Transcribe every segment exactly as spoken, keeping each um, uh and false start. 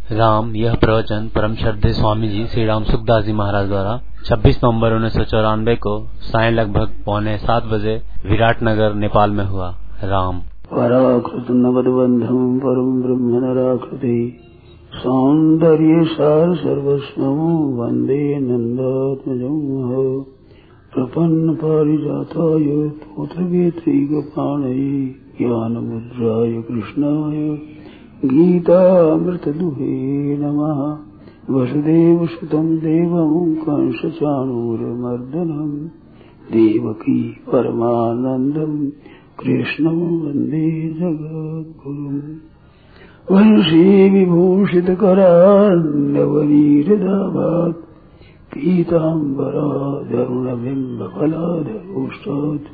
राम यह प्रवचन परम श्रद्धेय स्वामी जी श्री राम सुखदास जी महाराज द्वारा छब्बीस नवंबर उन्नीस सौ चौरानवे को सायं लगभग पौने सात बजे विराटनगर नेपाल में हुआ। राम पराकृत नवद्बंधम परम ब्रह्म नराकृति सौंदर्य सार सर्वस्वं वंदे नंदात्मजं प्रपन्न पारिजाताय तोत्रवेत्रैकपाणये ज्ञानमुद्राय कृष्णाय गीतामृतदुहे नमः। वसुदेवसुतं देवं कंसचाणूरमर्दनं देवकी परमानन्दं कृष्णं वन्दे जगद्गुरुम्। वंशी विभूषितकरान्नवनीरदाभात् पीताम्बराधरुणबिम्बफलाधरोष्टात्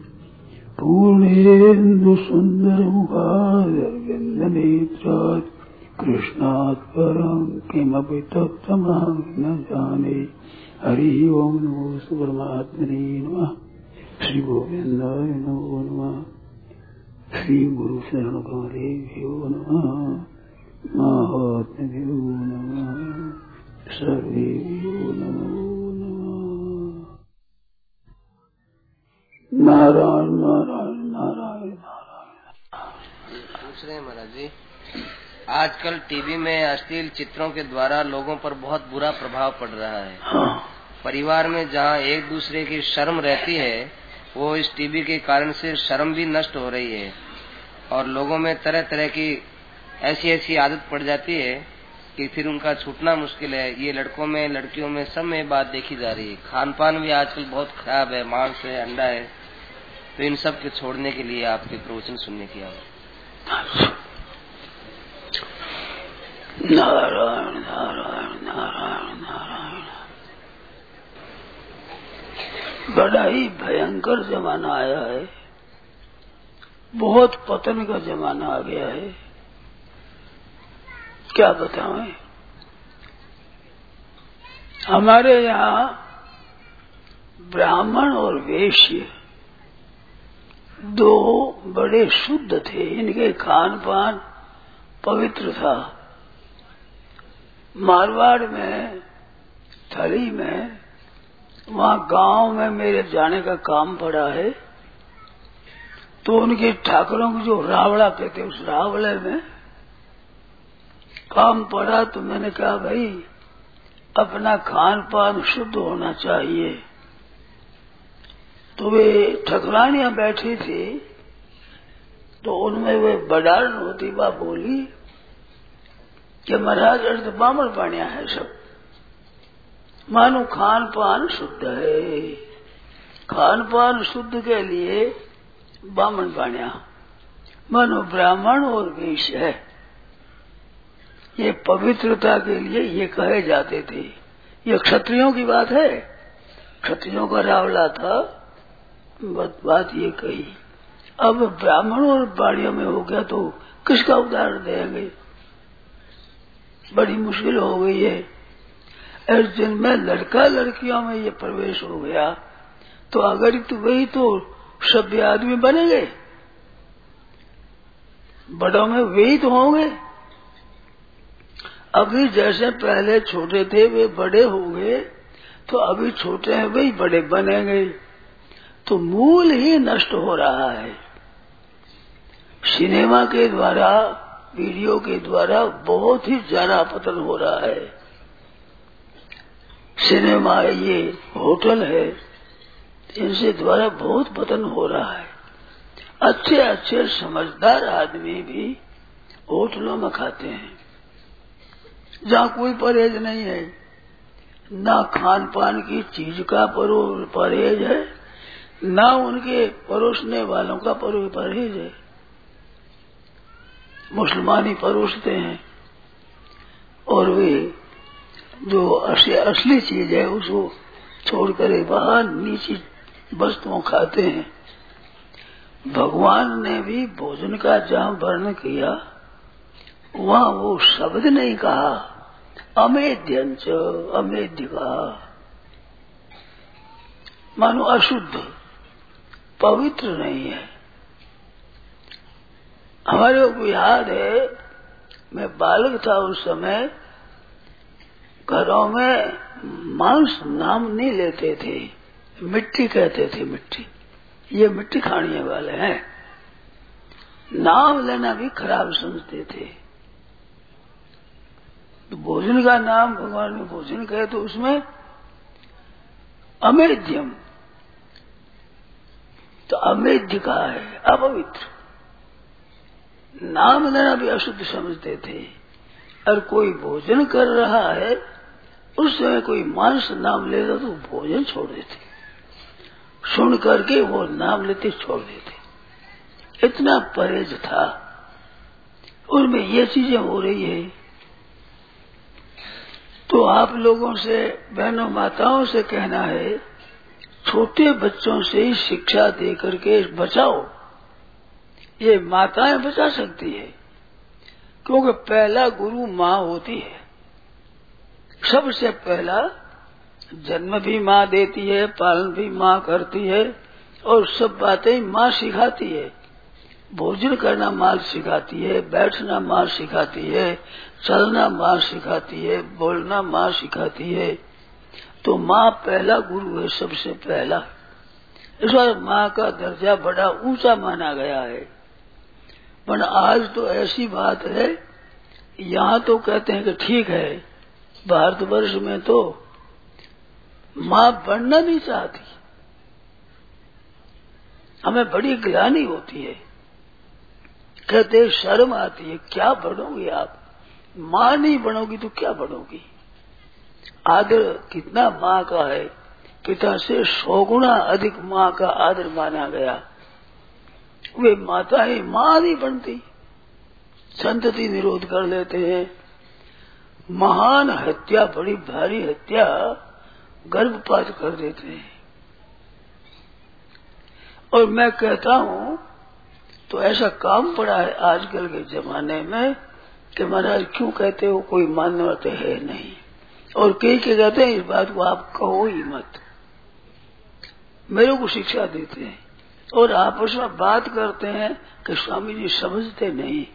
पूर्णेन्दुसुन्दरमुखादरविन्दनेत्रात् कृष्णात् परं किमपि तत्त्वमहं न जाने। हरि ओं नमो परमात्मने नमः। श्री गोविन्दाय नमो नमः। श्री गुरु शरण कमलेभ्यो नमः। महात्म्यो नमः। सर्वेभ्यो नमो नमः। नारायण नारायण नारायण नारायण। पूछ रहे हैं महाराज जी, आजकल टीवी में अश्लील चित्रों के द्वारा लोगों पर बहुत बुरा प्रभाव पड़ रहा है। हाँ। परिवार में जहाँ एक दूसरे की शर्म रहती है वो इस टीवी के कारण से शर्म भी नष्ट हो रही है और लोगों में तरह तरह की ऐसी ऐसी आदत पड़ जाती है कि फिर उनका छूटना मुश्किल है। ये लड़कों में लड़कियों में सब में बात देखी जा रही है। खान पान भी आजकल बहुत खराब है, मांस है, अंडा है। तो इन सब के छोड़ने के लिए आपके प्रवचन सुनने की आवश्यकता। नारायण नारायण नारायण नारायण। बड़ा ही भयंकर जमाना आया है, बहुत पतन का जमाना आ गया है। क्या बताएं, हमारे यहाँ ब्राह्मण और वैश्य दो बड़े शुद्ध थे, इनके खान पान पवित्र था। मारवाड़ में थली में वहाँ गांव में मेरे जाने का काम पड़ा है, तो उनके ठाकुरों को जो रावड़ा कहते उस रावड़े में काम पड़ा। तो मैंने कहा भाई अपना खान पान शुद्ध होना चाहिए। तो वे ठकुरानियां बैठी थी, तो उनमें वे बडारण होती बा बोली कि महाराज अर्थ बामण पानिया है सब, मानो खान पान शुद्ध है। खान पान शुद्ध के लिए बामण पानिया मानो ब्राह्मण और वैश्य है। ये पवित्रता के लिए ये कहे जाते थे। ये क्षत्रियों की बात है, क्षत्रियों का रावला था, बात ये कही। अब ब्राह्मण और बाड़ियों में हो गया तो किसका उदाहरण देंगे, बड़ी मुश्किल हो गई है। इस दिन में लड़का लड़कियों में ये प्रवेश हो गया तो अगर तो वही तो सभ्य आदमी बनेंगे, बड़ों में वही तो होंगे। अभी जैसे पहले छोटे थे वे बड़े हो गए, तो अभी छोटे हैं वही बड़े बनेंगे। तो मूल ही नष्ट हो रहा है। सिनेमा के द्वारा, वीडियो के द्वारा बहुत ही ज्यादा पतन हो रहा है। सिनेमा है, ये होटल है, इनसे द्वारा बहुत पतन हो रहा है। अच्छे अच्छे समझदार आदमी भी होटलों में खाते हैं, जहाँ कोई परहेज नहीं है, ना खान पान की चीज का परहेज है, ना उनके परोसने वालों का परहेज है। मुसलमानी परोसते हैं और वे जो असली चीज है उसको छोड़कर बाहर नीची वस्तुओं खाते हैं। भगवान ने भी भोजन का जहाँ वर्णन किया वहाँ वो शब्द नहीं कहा, अमेध्यंच अमेध्य कहा, मानो अशुद्ध पवित्र नहीं है। हमारे को याद है, मैं बालक था उस समय, घरों में मांस नाम नहीं लेते थे, मिट्टी कहते थे। मिट्टी, ये मिट्टी खाने वाले हैं, नाम लेना भी खराब समझते थे। तो भोजन का नाम भगवान ने भोजन कहे तो उसमें अमेध्यम, तो अमेध्य का है अपवित्र, नाम लेना भी अशुद्ध समझते थे। और कोई भोजन कर रहा है उस समय कोई मांस नाम लेता तो भोजन छोड़ देते, सुन करके वो नाम लेते छोड़ देते। इतना परहेज था उनमें, ये चीजें हो रही है। तो आप लोगों से, बहनों माताओं से कहना है, छोटे बच्चों से ही शिक्षा दे करके बचाओ। ये माताएं बचा सकती है, क्योंकि पहला गुरु माँ होती है। सबसे पहला जन्म भी माँ देती है, पालन भी माँ करती है, और सब बातें माँ सिखाती है। भोजन करना माँ सिखाती है, बैठना माँ सिखाती है, चलना माँ सिखाती है, बोलना माँ सिखाती है। तो माँ पहला गुरु है, सबसे पहला। इस बार माँ का दर्जा बड़ा ऊंचा माना गया है। पर आज तो ऐसी बात है, यहाँ तो कहते हैं कि ठीक है, भारतवर्ष में तो माँ बनना नहीं चाहती। हमें बड़ी ग्लानि होती है, कहते शर्म आती है, क्या बनोगी आप, माँ नहीं बनोगी तो क्या बनोगी। आदर कितना माँ का है, पिता से सौ गुना अधिक माँ का आदर माना गया। वे माताएं माँ नहीं बनती, संतति निरोध कर लेते हैं। महान हत्या, बड़ी भारी हत्या, गर्भपात कर देते हैं। और मैं कहता हूँ तो ऐसा काम पड़ा है आजकल के जमाने में कि महाराज क्यों कहते हो, कोई मान्यता है नहीं। और कई के कहते हैं इस बात को आप कहो ही मत, मेरे को शिक्षा देते हैं और आपस में बात करते हैं कि स्वामी जी समझते नहीं,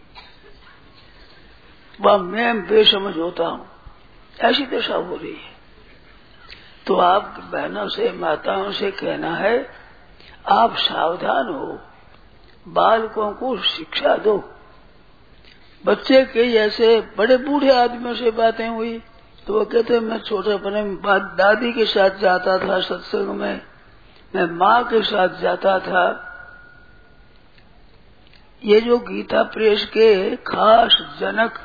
वह मैं बेसमझ होता हूँ। ऐसी दशा हो रही है। तो आप बहनों से, माताओं से कहना है, आप सावधान हो, बालकों को शिक्षा दो। बच्चे कई ऐसे बड़े बूढ़े आदमियों से बातें हुई तो वो कहते मैं छोटे अपने दादी के साथ जाता था सत्संग में, मैं माँ के साथ जाता था। ये जो गीता प्रेस के खास जनक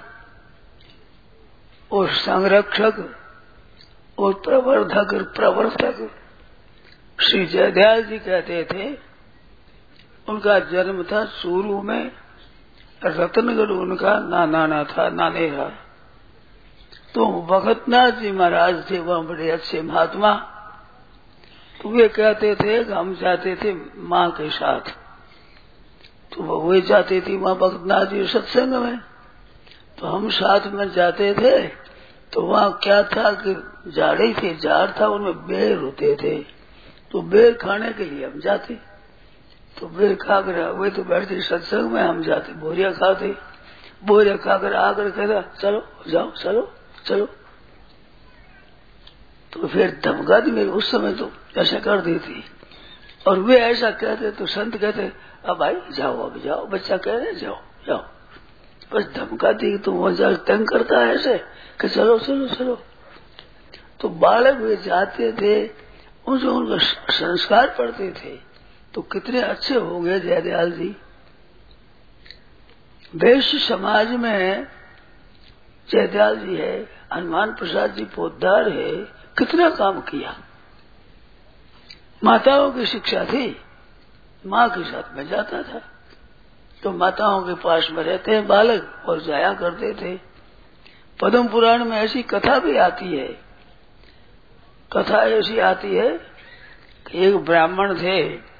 और संरक्षक और प्रवर्धक और प्रवर्तक श्री जयदयाल जी कहते थे, उनका जन्म था चूरू में, रतनगढ़ उनका नाना था, नानेरा। तो भगतनाथ जी महाराज थे, वह बड़े अच्छे महात्मा। तो वे कहते थे कि हम जाते थे माँ के साथ, तो वो वे जाते थी वहाँ भगतनाथ जी सत्संग में, तो हम साथ में जाते थे। तो वहाँ क्या था कि जाड़े थे, जाड़ था, उनमें बेर होते थे, तो बेर खाने के लिए हम जाते। तो बेर खाकर वे तो बैठते सत्संग में, हम जाते बोरिया खाते। बोरिया खाकर आकर कहता चलो जाओ, चलो चलो। तो फिर धमका दी मेरे, उस समय तो ऐसा कर दी थी। और वे ऐसा कहते तो संत कहते अब भाई जाओ, अब जाओ, बच्चा कह रहे जाओ जाओ। बस धमका दी तो वो जा तंग करता है ऐसे कि चलो चलो चलो। तो बालक वे जाते थे, उनसे उनका संस्कार पढ़ते थे, तो कितने अच्छे हो गए जयदयाल जी। वैश्य समाज में जयदयाल जी है, हनुमान प्रसाद जी पोद्दार है, कितना काम किया। माताओं की शिक्षा थी, माँ के साथ में जाता था, तो माताओं के पास में रहते हैं बालक और जाया करते थे। पद्म पुराण में ऐसी कथा भी आती है, कथा ऐसी आती है कि एक ब्राह्मण थे,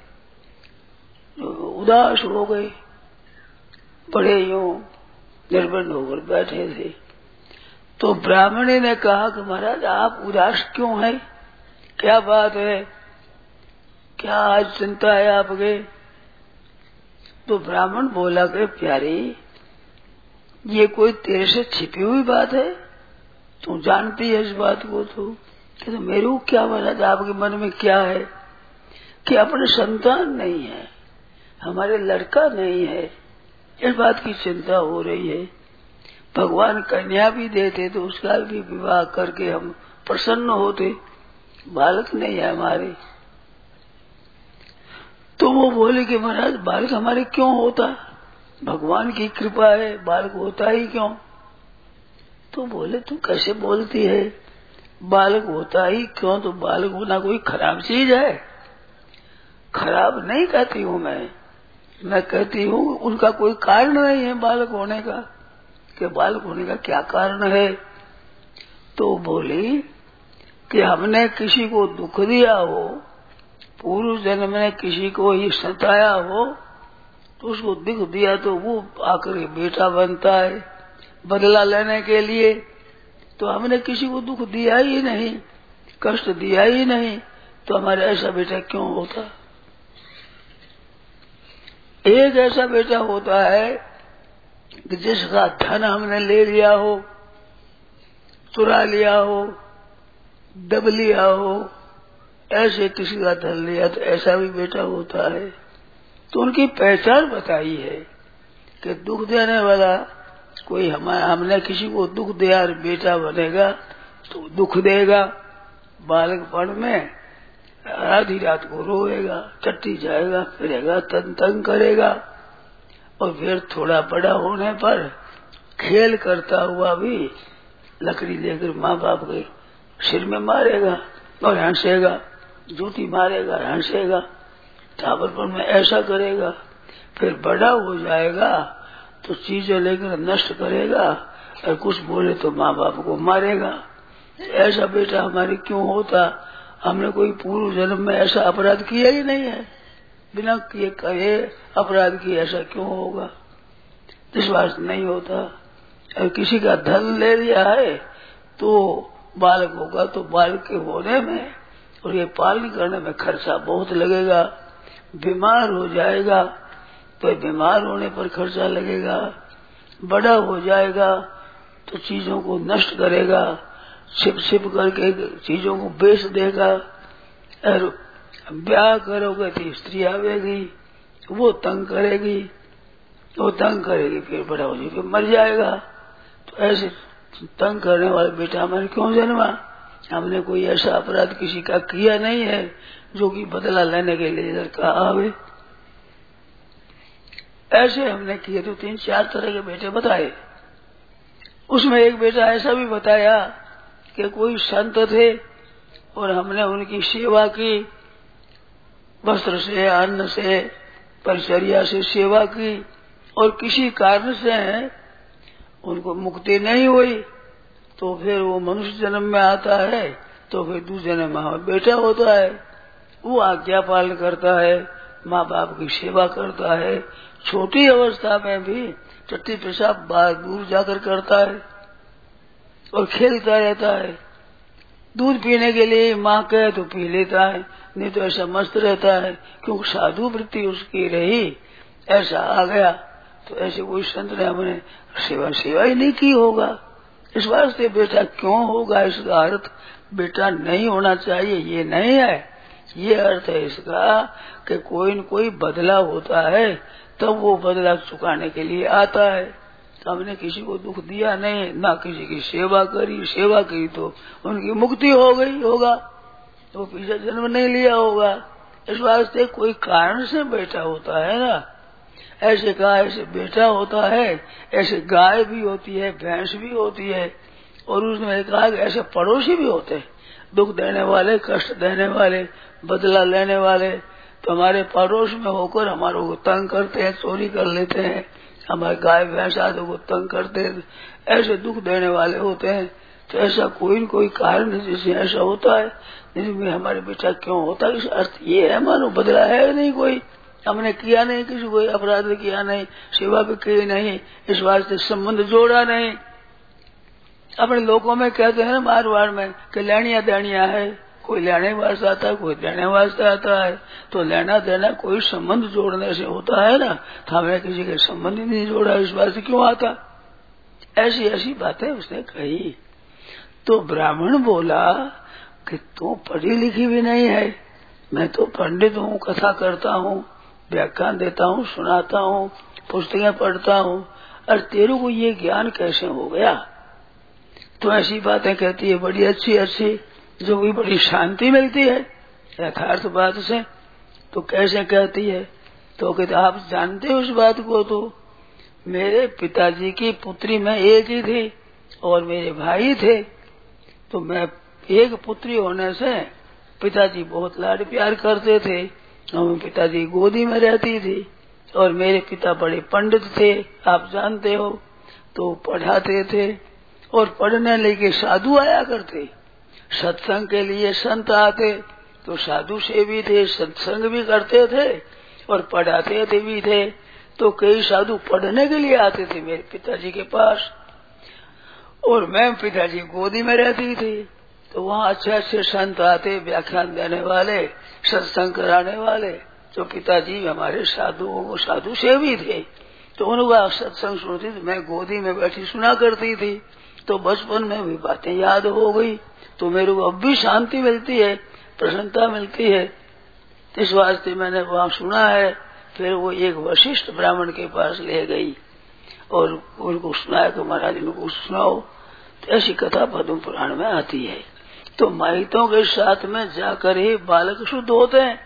उदास हो गए, बड़े यूं निर्बंध होकर बैठे थे। तो ब्राह्मणी ने कहा कि महाराज आप उदास क्यों हैं, क्या बात है, क्या आज चिंता है आपके। तो ब्राह्मण बोला कि प्यारी ये कोई तेरे से छिपी हुई बात है, तू जानती है इस बात को तो कि तो मेरे को क्या महाराज आपके मन में क्या है कि अपने संतान नहीं है, हमारे लड़का नहीं है, इस बात की चिंता हो रही है। भगवान कन्या भी देते तो उसका भी विवाह करके हम प्रसन्न होते, बालक नहीं है हमारे। तो वो बोले कि महाराज बालक हमारे क्यों होता, भगवान की कृपा है, बालक होता ही क्यों। तो बोले तू कैसे बोलती है, बालक होता ही क्यों, तो बालक होना कोई खराब चीज है? खराब नहीं कहती हूँ मैं मैं कहती हूँ उनका कोई कारण नहीं है बालक होने का, कि बालक होने का क्या कारण है। तो बोली कि हमने किसी को दुख दिया हो, पूर्व जन्म में किसी को ही सताया हो, तो उसको दुख दिया तो वो आकर बेटा बनता है बदला लेने के लिए। तो हमने किसी को दुख दिया ही नहीं, कष्ट दिया ही नहीं, तो हमारे ऐसा बेटा क्यों होता। एक ऐसा बेटा होता है कि जिसका धन हमने ले लिया हो, चुरा लिया हो, दब लिया हो, ऐसे किसी का धन लिया तो ऐसा भी बेटा होता है। तो उनकी पहचान बताई है कि दुख देने वाला कोई हमारा, हमने किसी को दुख दिया बेटा बनेगा तो दुख देगा, बालकपन में आधी रात को रोएगा, टट्टी जाएगा, फिरेगा, तन तंग करेगा, और फिर थोड़ा बड़ा होने पर खेल करता हुआ भी लकड़ी लेकर माँ बाप के सिर में मारेगा और हंसेगा, जूती मारेगा, हंसेगा, टावरपन में ऐसा करेगा। फिर बड़ा हो जाएगा तो चीजें लेकर नष्ट करेगा, और कुछ बोले तो माँ बाप को मारेगा। ऐसा बेटा हमारे क्यों होता, हमने कोई पूर्व जन्म में ऐसा अपराध किया ही नहीं है, बिना किए कहे अपराध किए ऐसा क्यों होगा, विश्वास नहीं होता। और किसी का धन ले लिया है तो बालक होगा, तो बालक के होने में और ये पालन करने में खर्चा बहुत लगेगा। बीमार हो जाएगा तो बीमार होने पर खर्चा लगेगा, बड़ा हो जाएगा तो चीजों को नष्ट करेगा, छिप छिप करके चीजों को बेच देगा, और ब्याह करोगे तो स्त्री आवेगी, वो तंग करेगी, वो तंग करेगी, फिर बड़ा हो जाएगा, मर जाएगा। तो ऐसे तंग करने वाले बेटा हमारे क्यों जन्मा, हमने कोई ऐसा अपराध किसी का किया नहीं है जो कि बदला लेने के लिए इधर का आवे। ऐसे हमने किए तो तीन चार तरह के बेटे बताए। उसमें एक बेटा ऐसा भी बताया कि कोई संत थे और हमने उनकी सेवा की, वस्त्र से, अन्न से, परिचर्या से सेवा की, और किसी कारण से उनको मुक्ति नहीं हुई, तो फिर वो मनुष्य जन्म में आता है, तो फिर दूसरे जन्म में बेटा होता है। वो आज्ञा पालन करता है, माँ बाप की सेवा करता है, छोटी अवस्था में भी टट्टी पेशाब बाहर दूर जाकर करता है और खेलता रहता है। दूध पीने के लिए माँ कहे तो पी लेता है, नहीं तो ऐसा मस्त रहता है, क्योंकि साधु वृत्ति उसकी रही, ऐसा आ गया। तो ऐसे कोई संत ने हमने सेवा सेवा ही नहीं की होगा, इस वास्ते बेटा क्यों होगा, इसका अर्थ बेटा नहीं होना चाहिए ये नहीं है। ये अर्थ है इसका कि कोई न कोई बदला होता है, तब वो बदला चुकाने के लिए आता है। तो हमने किसी को दुख दिया नहीं, ना किसी की सेवा करी, सेवा की तो उनकी मुक्ति हो गई होगा, तो पीछे जन्म नहीं लिया होगा। इस वास्ते कोई कारण से बेटा होता है ना, ऐसे कहा ऐसे बेटा होता है, ऐसे गाय भी होती है, भैंस भी होती है, और उसने कहा कि ऐसे पड़ोसी भी होते हैं, दुख देने वाले, कष्ट देने वाले, बदला लेने वाले। तो हमारे पड़ोस में होकर हमारों को तंग करते हैं, चोरी कर लेते हैं, हमारे गाय भैंस आदि को तंग करते हैं, ऐसे दुख देने वाले होते हैं। तो ऐसा कोई न कोई कारण जिससे ऐसा होता है, जिसमें हमारे बेटा क्यों होता है, इस अर्थ ये है मानो बदला है नहीं, कोई हमने किया नहीं, किसी कोई अपराध किया नहीं, सेवा भी की नहीं, इस वास्ते संबंध जोड़ा नहीं। अपने लोगों में कहते हैं ना मारवाड़ में कि लेनिया देनिया है, कोई लेने वास्ते आता है, कोई देने वास्ते आता है। तो लेना देना कोई संबंध जोड़ने से होता है ना, तो हमने किसी के संबंध ही नहीं जोड़ा, इस वास्ते क्यों आता। ऐसी ऐसी बातें उसने कही। तो ब्राह्मण बोला कि तू पढ़ी लिखी भी नहीं है, मैं तो पंडित हूँ, कथा करता हूँ, व्याख्यान देता हूँ, सुनाता हूँ, पुस्तकें पढ़ता हूँ, और तेरे को ये ज्ञान कैसे हो गया? तो ऐसी बातें कहती है बड़ी अच्छी अच्छी, जो भी बड़ी शांति मिलती है यथार्थ बात से। तो कैसे कहती है? तो कहते आप जानते हो उस बात को? तो मेरे पिताजी की पुत्री मैं एक ही थी और मेरे भाई थे, तो मैं एक पुत्री होने से पिताजी बहुत लाड प्यार करते थे और पिताजी गोदी में रहती थी, और मेरे पिता बड़े पंडित थे आप जानते हो, तो पढ़ाते थे और पढ़ने लेके साधु आया करते, सत्संग के लिए संत आते तो साधु से भी थे, सत्संग भी करते थे और पढ़ाते थे भी थे। तो कई साधु पढ़ने के लिए आते थे मेरे पिताजी के पास, और मैं पिताजी गोदी में रहती थी, तो वहाँ अच्छे अच्छे संत आते, व्याख्यान देने वाले, सत्संग कराने वाले। तो पिताजी हमारे साधु साधु से भी थे, तो उनका सत्संग सुनती थी, मैं गोदी में बैठी सुना करती थी। तो बचपन में भी बातें याद हो गई, तो मेरे को अब भी शांति मिलती है, प्रसन्नता मिलती है। इस वास्ते मैंने वहाँ सुना है। फिर वो एक वशिष्ठ ब्राह्मण के पास ले गई और उनको सुनाया कि महाराज इनको सुनाओ। तो ऐसी कथा पद्म पुराण में आती है। तो माहितों के साथ में जाकर ही बालक शुद्ध होते हैं।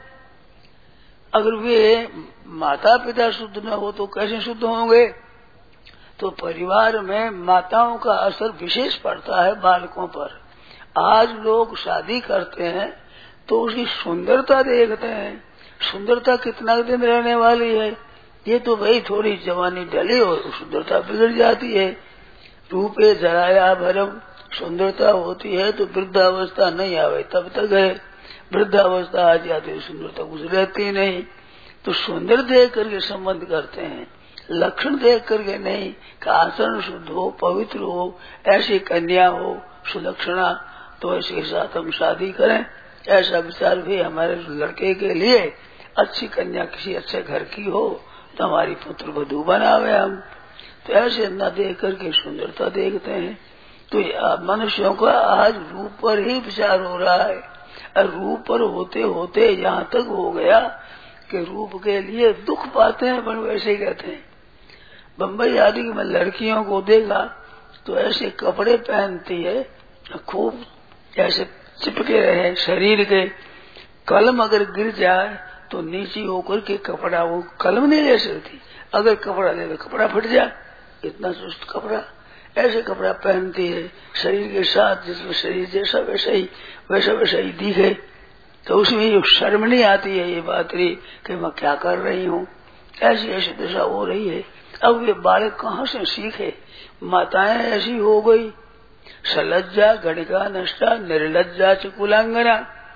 अगर वे माता पिता शुद्ध न हो तो कैसे शुद्ध होंगे? तो परिवार में माताओं का असर विशेष पड़ता है बालकों पर। आज लोग शादी करते हैं तो उसकी सुंदरता देखते हैं, सुंदरता कितना दिन रहने वाली है, ये तो भाई थोड़ी जवानी डली और सुंदरता बिगड़ जाती है। रूपे जराया भरम, सुंदरता होती है तो वृद्धावस्था नहीं आवे तब तक है, वृद्धावस्था आ जाती है सुंदरता कुछ रहती नहीं। तो सुंदर देख करके संबंध करते हैं, लक्षण देख करके नहीं कि आचरण शुद्ध हो, पवित्र हो, ऐसी कन्या हो सुलक्षणा, तो ऐसे के साथ हम शादी करें। ऐसा विचार भी हमारे लड़के के लिए, अच्छी कन्या किसी अच्छे घर की हो तो हमारी पुत्र वधू बनावे हम। तो ऐसे न देख करके सुंदरता देखते हैं। तो मनुष्यों का आज रूप पर ही विचार हो रहा है, और रूप पर होते होते यहाँ तक हो गया कि रूप के लिए दुख पाते हैं, पर वैसे कहते हैं। बम्बई आदि में लड़कियों को देखा तो ऐसे कपड़े पहनती है खूब ऐसे चिपके रहे शरीर के, कलम अगर गिर जाए तो नीचे होकर के कपड़ा वो कलम नहीं ले सकती, अगर कपड़ा ले तो कपड़ा फट जाए, इतना सुस्त कपड़ा। ऐसे कपड़ा पहनती है शरीर के साथ, जिसमें शरीर जैसा वैसा ही वैसा वैसा ही दिखे। तो उसमें शर्म नहीं आती है ये बात रही कि मैं क्या कर रही हूँ। ऐसी ऐसी दशा हो रही है। अब ये बालक कहाँ से सीखे? माताएं ऐसी हो गई, सलज्जा गणिका नष्टा निर्लज्जा चकुलांगना।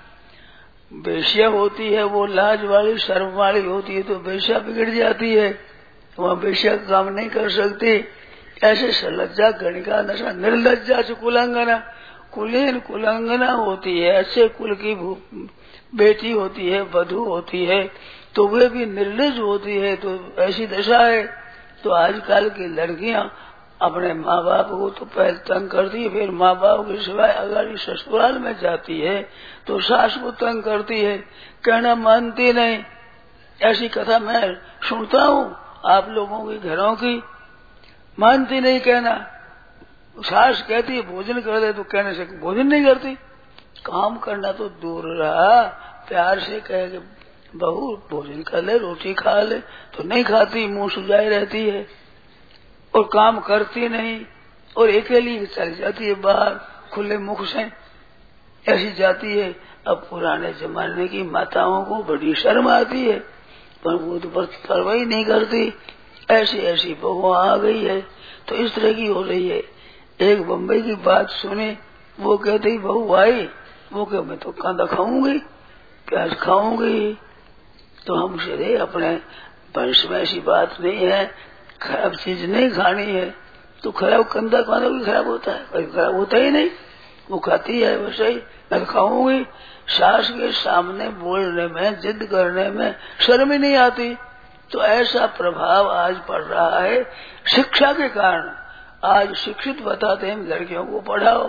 बेश्या होती है वो लाज वाली शर्म वाली होती है, तो बेश्या बिगड़ जाती है, वहाँ बेश्या काम नहीं कर सकती। ऐसे सलज्जा गणिका नष्टा निर्लज्जा चकुलांगना, कुलीन कुलांगना होती है, अच्छे कुल की बेटी होती है, वधू होती है, तो वे भी निर्लज होती है। तो ऐसी दशा है। तो आजकल की लड़कियां अपने माँ बाप को तो पहले तंग करती है, फिर माँ बाप के सिवाय अगर ससुराल में जाती है तो सास को तंग करती है, कहना मानती नहीं। ऐसी कथा मैं सुनता हूँ आप लोगों के घरों की, मानती नहीं कहना। सास कहती है भोजन कर दे तो कहने से भोजन नहीं करती। काम करना तो दूर रहा, प्यार से कहे कि बहू भोजन कर ले, रोटी खा ले, तो नहीं खाती, मुंह सुजाई रहती है और काम करती नहीं, और अकेली चली जाती है बाहर खुले मुख से, ऐसी जाती है। अब पुराने जमाने की माताओं को बड़ी शर्म आती है, पर वो तो परवाह ही नहीं करती। ऐसी ऐसी बहू आ गई है। तो इस तरह की हो रही है। एक बम्बई की बात सुने, वो कहती बहू आई, वो कह मैं तो कांदा खाऊंगी, प्याज खाऊंगी। तो हम से अपने वंश में ऐसी बात नहीं है, खराब चीज नहीं खानी है। तो खराब कंधा कांदा भी खराब होता है, कभी खराब होता ही नहीं, वो खाती है वैसे ही। मैं खाऊंगी, सास के सामने बोलने में, जिद करने में शर्म ही नहीं आती। तो ऐसा प्रभाव आज पड़ रहा है शिक्षा के कारण। आज शिक्षित बताते हैं लड़कियों को पढ़ाओ,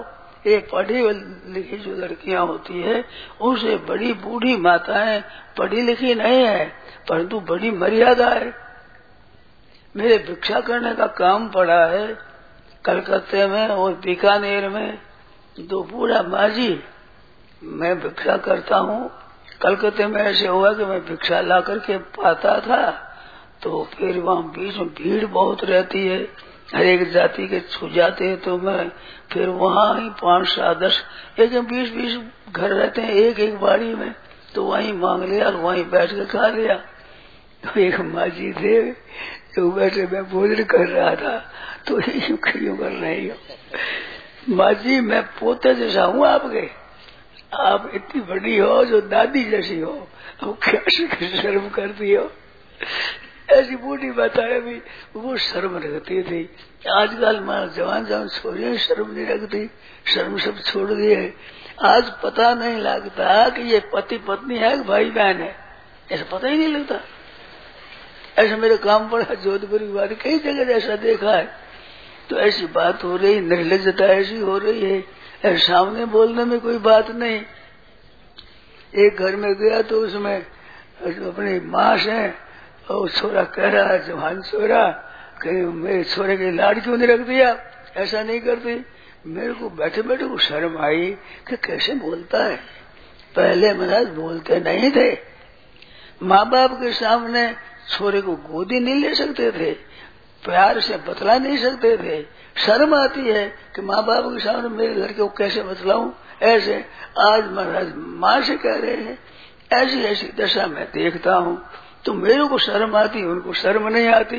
ये पढ़ी लिखी जो लड़कियां होती है उनसे बड़ी बूढ़ी माताएं पढ़ी लिखी नहीं है, परंतु बड़ी मर्यादा है। मेरे भिक्षा करने का काम पड़ा है कलकत्ते में और बीकानेर में। दो बूढ़ा माजी मैं भिक्षा करता हूँ। कलकत्ते में ऐसे हुआ कि मैं भिक्षा ला करके पाता था, तो फिर वहाँ बीच में भीड़ बहुत रहती है, हर एक जाति के छू जाते हैं, तो मैं फिर वहाँ ही पांच सात दस एक बीस बीस घर रहते हैं एक एक बाड़ी में, तो वहीं मांग लिया और वहीं बैठ के खा लिया। तो एक माजी थे जो बैठे मैं भोजन कर रहा था, तो यूं क्यों कर रही हो माजी, मैं पोते जैसा हूँ आपके, आप इतनी बड़ी हो जो दादी जैसी हो, अब कैसे शर्म करती हो। ऐसी बूढ़ी बताए भी वो शर्म रखती थी। आजकल मां जवान जवान छोरियां शर्म नहीं रखती, शर्म सब छोड़ दी है। आज पता नहीं लगता कि ये पति पत्नी है कि भाई बहन है, ऐसा पता ही नहीं लगता। ऐसा मेरे काम पड़ा जोधपुर की बात, कई जगह ऐसा देखा है। तो ऐसी बात हो रही, निर्लजता ऐसी हो रही है, ऐसे सामने बोलने में कोई बात नहीं। एक घर में गया तो उसमें अपनी माँ से और छोरा कह रहा है, जवान छोरा, कहीं मेरे छोरे के लाड क्यों नहीं रख दिया, ऐसा नहीं करती। मेरे को बैठे बैठे को शर्म आई कि कैसे बोलता है। पहले महाराज बोलते नहीं थे, माँ बाप के सामने छोरे को गोदी नहीं ले सकते थे, प्यार से बतला नहीं सकते थे, शर्म आती है कि माँ बाप के सामने मेरे लड़के को कैसे बतलाऊं। ऐसे आज महाराज माँ से कह रहे हैं, ऐसी ऐसी दशा मैं देखता हूँ, तो मेरे को शर्म आती, उनको शर्म नहीं आती।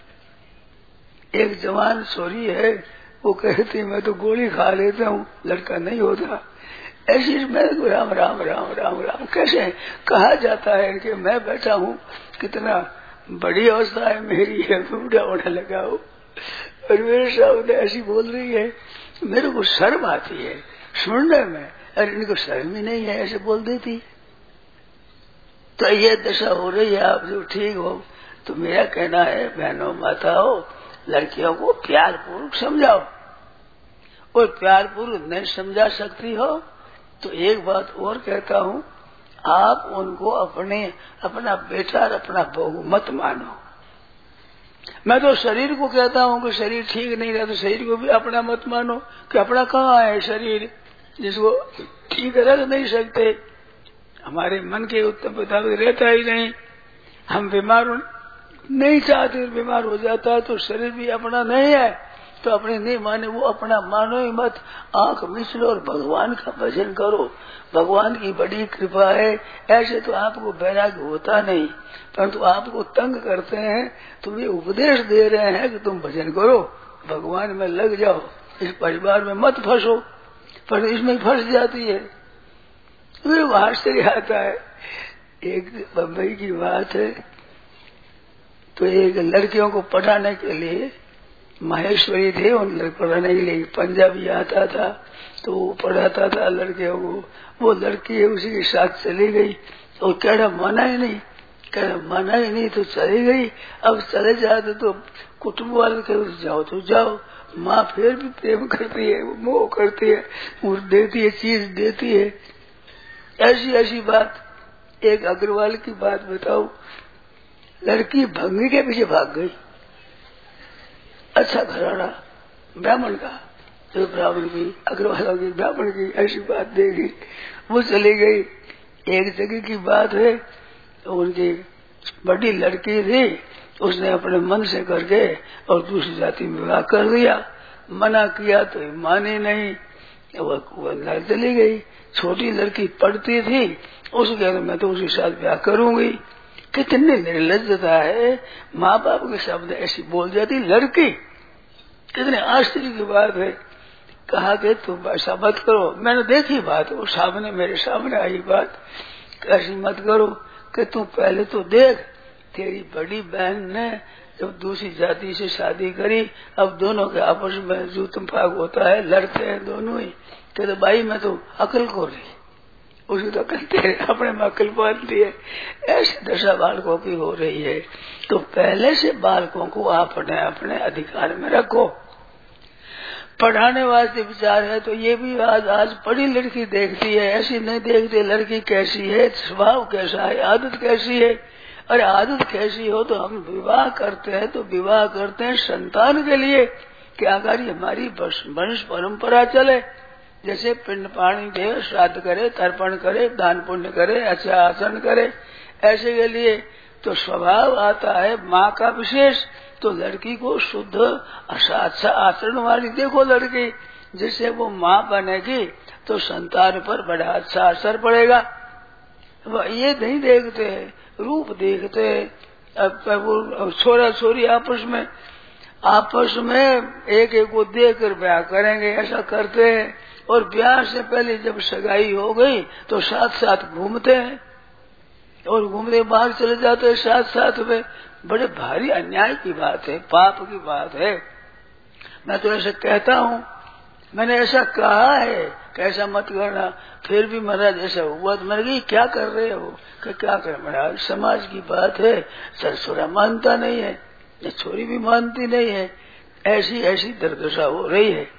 एक जवान छोरी है, वो कहती मैं तो गोली खा लेता हूँ, लड़का नहीं होता। ऐसी मैं राम राम राम राम राम कैसे कहा जाता है कि मैं बैठा हूँ, कितना बड़ी अवस्था है मेरी, है बूढ़ा होने लगा हो और मेरे सामने ऐसी बोल रही है, मेरे को शर्म आती है सुनने में। अरे इनको शर्म ही नहीं है, ऐसे बोल देती। तो ये दशा हो रही है। आप जो ठीक हो, तो मेरा कहना है बहनों माताओं, लड़कियों को प्यार पूर्वक समझाओ, और प्यार पूर्वक नहीं समझा सकती हो तो एक बात और कहता हूँ, आप उनको अपने अपना बेटा और अपना बहू मत मानो। मैं तो शरीर को कहता हूँ कि शरीर ठीक नहीं रहता, तो शरीर को भी अपना मत मानो कि अपना कहाँ है शरीर जिसको ठीक रख नहीं सकते। हमारे मन के उत्तम मुताबिक रहता ही नहीं, हम बीमार नहीं चाहते, बीमार हो जाता है तो शरीर भी अपना नहीं है, तो अपने नहीं माने वो अपना मानो ही मत। आंख मिच लो और भगवान का भजन करो, भगवान की बड़ी कृपा है। ऐसे तो आपको वैराग्य होता नहीं, परंतु तो आपको तंग करते हैं, तो ये उपदेश दे रहे हैं कि तुम भजन करो, भगवान में लग जाओ, इस परिवार में मत फंसो, पर इसमें फंस जाती है। तो आश्चर्य आता है। एक बम्बई की बात है, तो एक लड़कियों को पढ़ाने के लिए माहेश्वरी थे, उन पढ़ाने के लिए पंजाबी आता था, तो वो पढ़ाता था लड़कियों को। वो लड़की है उसी के साथ चली गई, और कह रहा माना ही नहीं, कह रहा माना ही नहीं तो चली गई। अब चले जाते तो कुटुंब वाले कहे जाओ तो जाओ, माँ फिर भी प्रेम करती है, मोह करती है, वो देती है, चीज देती है। ऐसी ऐसी बात। एक अग्रवाल की बात बताओ, लड़की भंगी के पीछे भाग गई, अच्छा घराना ब्राह्मण का, जो ब्राह्मण की अग्रवालों की ब्राह्मण की ऐसी बात देगी, वो चली गई। एक जगह की बात है, तो उनकी बड़ी लड़की थी, उसने अपने मन से करके और दूसरी जाति में विवाह कर दिया। मना किया तो मानी नहीं, वो चली गई। छोटी लड़की पढ़ती थी, उसके मैं तो उसके साथ ब्याह करूंगी। कितनी निर्लजता है, माँ बाप के शब्द ऐसी बोल जाती लड़की। कितने आश्चर्य की बात है। कहा कि तुम ऐसा मत करो, मैंने देखी बात, वो सामने मेरे सामने आई बात, ऐसी मत करो कि तुम पहले तो देख, तेरी बड़ी बहन ने जब दूसरी जाति से शादी करी, अब दोनों के आपस में जूतम फाग होता है, लड़ते हैं दोनों ही। कहते भाई मैं तो अकल को रही, उसी तो कहते हैं अपने में अकल बांधती है। ऐसी दशा बालकों की हो रही है। तो पहले से बालकों को अपने अपने अधिकार में रखो, पढ़ाने वास्ते विचार है तो ये भी आज आज पढ़ी लड़की देखती है, ऐसी नहीं देखते लड़की कैसी है, स्वभाव कैसा है, आदत कैसी है। अरे आदत कैसी हो तो हम विवाह करते हैं तो विवाह करते हैं संतान के लिए कि अगर हमारी वंश परंपरा चले, जैसे पिंड पानी दे, श्राद्ध करे, तर्पण करे, दान पुण्य करे, अच्छा आचरण करे, ऐसे के लिए तो स्वभाव आता है माँ का विशेष। तो लड़की को शुद्ध अच्छा अच्छा आचरण वाली देखो लड़की, जिससे वो माँ बनेगी तो संतान पर बड़ा अच्छा असर पड़ेगा। ये नहीं देखते, रूप देखते। अब छोरा छोरी आपस में आपस में एक एक को देकर ब्याह करेंगे, ऐसा करते हैं। और ब्याह से पहले जब सगाई हो गई तो साथ साथ घूमते हैं और घूमते बाहर चले जाते हैं साथ साथ में। बड़े भारी अन्याय की बात है, पाप की बात है। मैं तो ऐसा कहता हूँ, मैंने ऐसा कहा है कि ऐसा मत करना, फिर भी महाराज ऐसा हुआ तो मैंने कहा क्या कर रहे हो, कि क्या कर महाराज समाज की बात है, सरसुरा मानता नहीं है, छोरी भी मानती नहीं है, ऐसी ऐसी दुर्दशा हो रही है।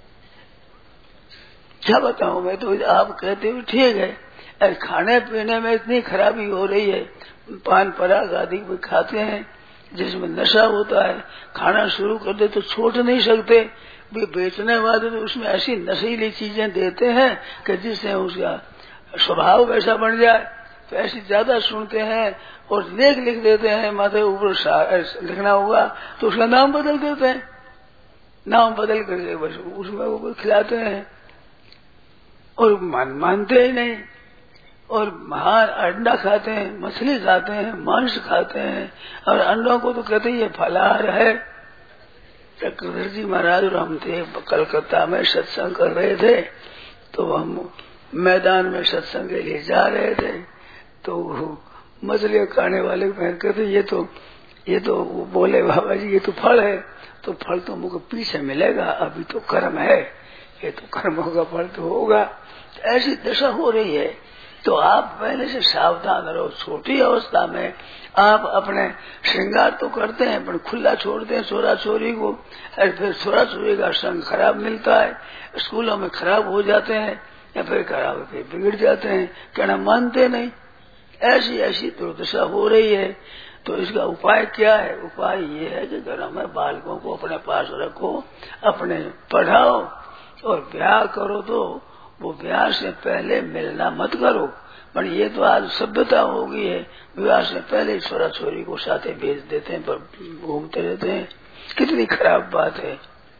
क्या बताऊं मैं, तो आप कहते हो ठीक है, अरे खाने पीने में इतनी खराबी हो रही है, पान पराग आदि भी खाते हैं जिसमें नशा होता है, खाना शुरू कर दे तो छोड़ नहीं सकते, भी बेचने वाले तो उसमें ऐसी नशीली चीजें देते हैं कि जिससे उसका स्वभाव वैसा बन जाए। तो ऐसी ज्यादा सुनते हैं और लेख लिख देते हैं, माथे ऊपर लिखना होगा तो उसका नाम बदल देते हैं, नाम बदल करके बस उसमें वो खिलाते हैं और मान, मानते ही नहीं। और महान अंडा खाते हैं, मछली खाते हैं, मांस खाते हैं, और अंडों को तो कहते हैं ये फलाहार है। चक्रधर जी महाराज और हम थे कलकत्ता में सत्संग कर रहे थे, तो हम मैदान में सत्संग के लिए जा रहे थे, तो मछली खाने वाले कहते ये तो ये तो वो बोले बाबा जी ये तो फल है, तो फल तो मुझको पीछे मिलेगा, अभी तो कर्म है, ये तो कर्मों का फल तो होगा। ऐसी दशा हो रही है। तो आप पहले से सावधान रहो। छोटी अवस्था में आप अपने श्रृंगार तो करते हैं पर खुला छोड़ते हैं छोरा छोरी को, और फिर छोरा छोरी का संग खराब मिलता है, स्कूलों में खराब हो जाते हैं या फिर खराब फिर बिगड़ जाते हैं, कहना मानते नहीं। ऐसी ऐसी दुर्दशा हो रही है। तो इसका उपाय क्या है? उपाय ये है कि घरों में बालकों को अपने पास रखो, अपने पढ़ाओ और ब्याह करो। तो वो ब्याह से पहले मिलना मत करो। पर ये तो आज सभ्यता हो गई है, विवाह से पहले छोरा छोरी को साथे भेज देते हैं, पर घूमते रहते हैं। कितनी खराब बात है।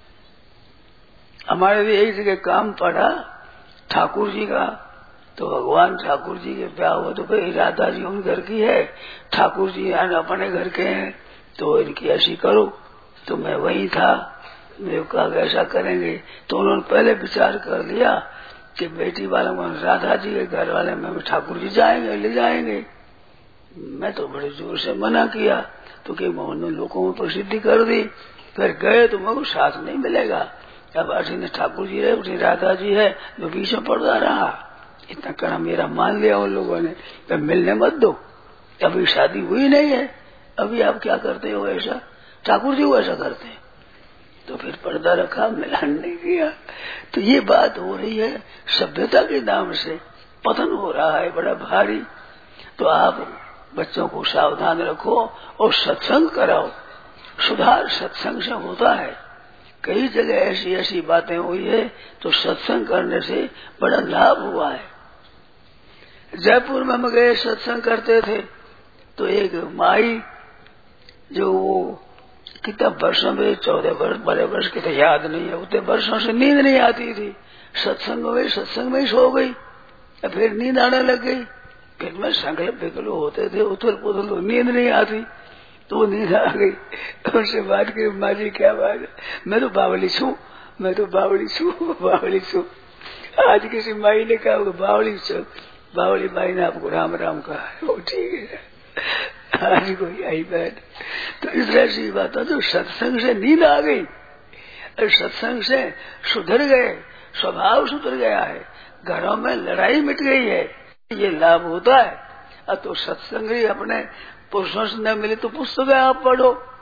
हमारे भी एक जगह काम पड़ा ठाकुर जी का, तो भगवान ठाकुर जी के ब्याह हुआ तो भाई राधा जी उन घर की है, ठाकुर जी अपने घर के हैं, तो इनकी ऐसी करो। तो मैं वही था, मेरे कहा ऐसा करेंगे। तो उन्होंने पहले विचार कर लिया कि बेटी वाला राधा जी के घर वाले में ठाकुर जी जाएंगे, ले जाएंगे। मैं तो बड़े जोर से मना किया, तो कि उन्होंने लोगों में प्रसिद्धि कर दी। फिर गए तो मैं साथ नहीं मिलेगा। अब अठीने ठाकुर जी रहे, उठी राधा जी है, जो बीच में पड़ता रहा। इतना करना मेरा मान लिया उन लोगों ने, तो मिलने मत दो, अभी शादी हुई नहीं है, अभी आप क्या करते हो ऐसा? ठाकुर जी वो ऐसा करते हैं। तो फिर पर्दा रखा, मिलान नहीं किया। तो ये बात हो रही है, सभ्यता के नाम से पतन हो रहा है बड़ा भारी। तो आप बच्चों को सावधान रखो और सत्संग कराओ। सुधार सत्संग से होता है। कई जगह ऐसी ऐसी बातें हुई है, तो सत्संग करने से बड़ा लाभ हुआ है। जयपुर में हम गए, सत्संग करते थे, तो एक माई जो वो कितना वर्षों में, चौदह वर्ष बारह वर्ष के थे, याद नहीं है, उतने वर्षों से नींद नहीं आती थी। सत्संग में सत्संग में ही सो गई, फिर नींद आने लग गई। फिर में संकल्प विकल्प होते थे, उथल पुथल, तो नींद नहीं आती, तो वो नींद आ गई। उनसे बात की, माँ जी क्या बात है? मैं तो बावली छू, मैं तो बावली छू, बावली छू। आज किसी माई ने कहा बावली छू, बावली माई ने आपको राम राम कहा है, वो ठीक है। आज कोई आई बात। तो इस तरह से बात है, तो सत्संग से नींद आ गई और सत्संग से सुधर गए, स्वभाव सुधर गया है, घरों में लड़ाई मिट गई है। ये लाभ होता है। अब तो सत्संग ही अपने पुरुषों से न मिले तो पुस्तकें आप पढ़ो,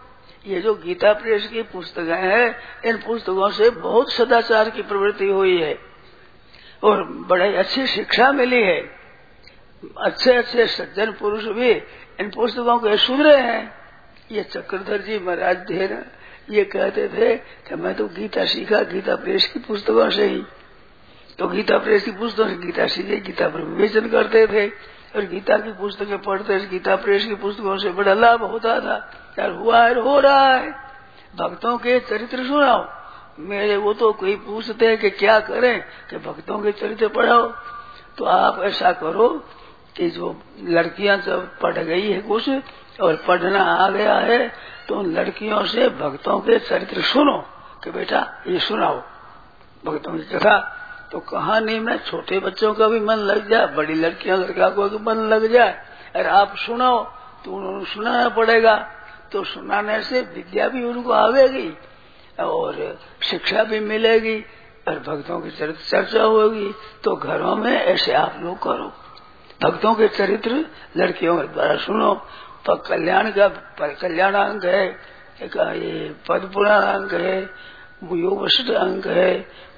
ये जो गीता प्रेस की पुस्तकें हैं, इन पुस्तकों से बहुत सदाचार की प्रवृत्ति हुई है और बड़े अच्छी शिक्षा मिली है। अच्छे अच्छे सज्जन पुरुष भी इन पुस्तकों के सुधरे हैं। ये चक्रधर जी महाराज थे ना, ये कहते थे कि मैं तो गीता सीखा गीता प्रेस की पुस्तकों से ही। तो गीता प्रेस की पुस्तकों से गीता सीखे, गीता पर विवेचन करते थे और गीता की पुस्तकें पढ़ते, गीता प्रेस की पुस्तकों से बड़ा लाभ होता था। यार हुआ है, हो रहा है। भक्तों के चरित्र सुनाओ। मेरे वो तो कोई पूछते हैं कि क्या करें, कि भक्तों के चरित्र पढ़ाओ। तो आप ऐसा करो कि जो लड़कियां जब पढ़ गई है कुछ और पढ़ना आ गया है, तो उन लड़कियों से भक्तों के चरित्र सुनो कि बेटा ये सुनाओ भक्तों की कथा। तो कहानी में छोटे बच्चों का भी मन लग जाए, बड़ी लड़कियां लड़का को भी मन लग जाए। अरे आप सुनाओ तो उन्होंने सुनाना पड़ेगा। तो सुनाने से विद्या भी उनको आवेगी और शिक्षा भी मिलेगी और भक्तों की चरित्र चर्चा होगी। तो घरों में ऐसे आप लोग करो, भक्तों के चरित्र लड़कियों के द्वारा सुनो। तो कल्याण का कल्याण अंग है, एक ये पद पुराण अंग है, योग वशिष्ठ अंग है,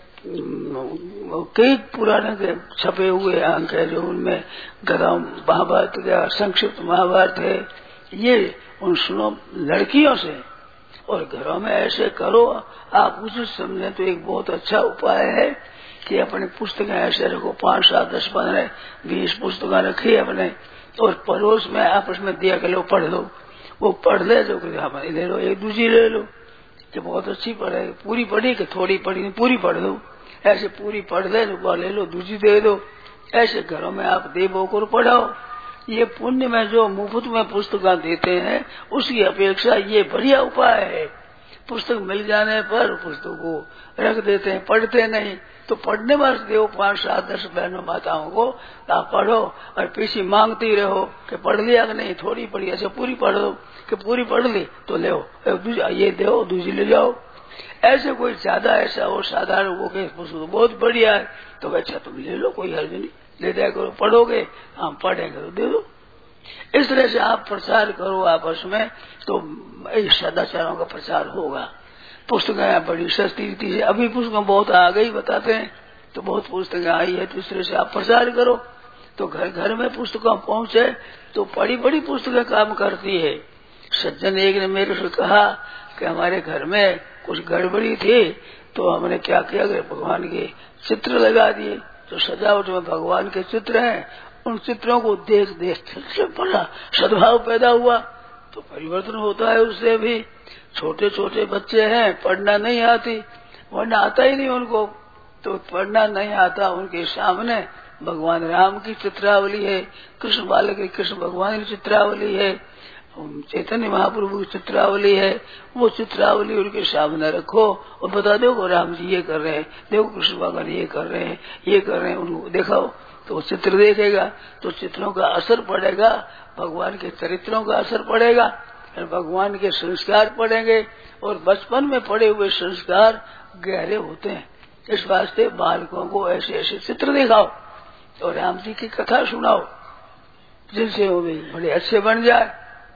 कई पुराने के छपे हुए अंक है जो उनमें गदा महाभारत का संक्षिप्त महाभारत है। ये उन सुनो लड़कियों से और घरों में ऐसे करो। आप उचित समझे तो एक बहुत अच्छा उपाय है कि अपनी पुस्तकें ऐसे रखो, पांच सात दस पंद्रह बीस पुस्तकें रखी अपने और पड़ोस में आपस में दिया के लो पढ़ लो। वो पढ़ ले जो ले लो, एक दूसरी ले लो कि बहुत अच्छी पढ़े, पूरी पढ़ी कि थोड़ी पढ़ी, पूरी पढ़ लो। ऐसे पूरी पढ़ ले तो ले लो, दूसरी दे दो। ऐसे घरों में आप देवों को पढ़ाओ। ये पुण्य में जो मुफ्त में पुस्तकें देते हैं उसकी अपेक्षा ये बढ़िया उपाय है। पुस्तक मिल जाने पर पुस्तक को रख देते हैं, पढ़ते नहीं। तो पढ़ने वाले देव पांच सात दस बहनों माताओं को आप पढ़ो और पीछे मांगती रहो कि पढ़ लिया कि नहीं, थोड़ी पढ़ी, ऐसे पूरी पढ़ दो कि पूरी पढ़ ली तो ले ये दो, दूसरी ले जाओ। ऐसे कोई ज्यादा ऐसा हो साधारण वो के पुस्तक बहुत बढ़िया है तो अच्छा तुम ले लो, कोई हर्ज नहीं, ले दिया करो। पढ़ोगे हम पढ़ेंगे तो दे दो। इस तरह से आप प्रचार करो आपस में तो सदाचारों का प्रचार होगा। पुस्तकें बड़ी सस्ती रीति से, अभी पुस्तकें बहुत आ गई बताते हैं, तो बहुत पुस्तकें आई है। तो इस तरह से आप प्रचार करो तो घर घर में पुस्तकें पहुंचे तो बड़ी बड़ी पुस्तकें काम करती है। सज्जन एक ने मेरे से कहा कि हमारे घर में कुछ गड़बड़ी थी तो हमने क्या किया, भगवान के चित्र लगा दिए। तो सजावट में भगवान के चित्र हैं, उन चित्रों को देख देख से बड़ा सद्भाव पैदा हुआ। तो परिवर्तन होता है उससे भी। छोटे छोटे बच्चे हैं, पढ़ना नहीं आती, पढ़ना आता ही नहीं उनको, तो पढ़ना नहीं आता उनके सामने भगवान राम की चित्रावली है, कृष्ण बालक की कृष्ण भगवान की चित्रावली है, चैतन्य महाप्रभु की चित्रावली है। वो चित्रावली उनके सामने रखो और बता दो राम जी ये कर रहे हैं, देखो कृष्ण भगवान ये कर रहे हैं, ये कर रहे हैं, उनको दिखाओ। तो वो चित्र देखेगा तो चित्रों का असर पड़ेगा, भगवान के चरित्रों का असर पड़ेगा, भगवान के संस्कार पड़ेंगे और बचपन में पड़े हुए संस्कार गहरे होते हैं। इस वास्ते बालकों को ऐसे ऐसे चित्र दिखाओ और राम जी की कथा सुनाओ जिनसे वो भी बड़े अच्छे बन जाए।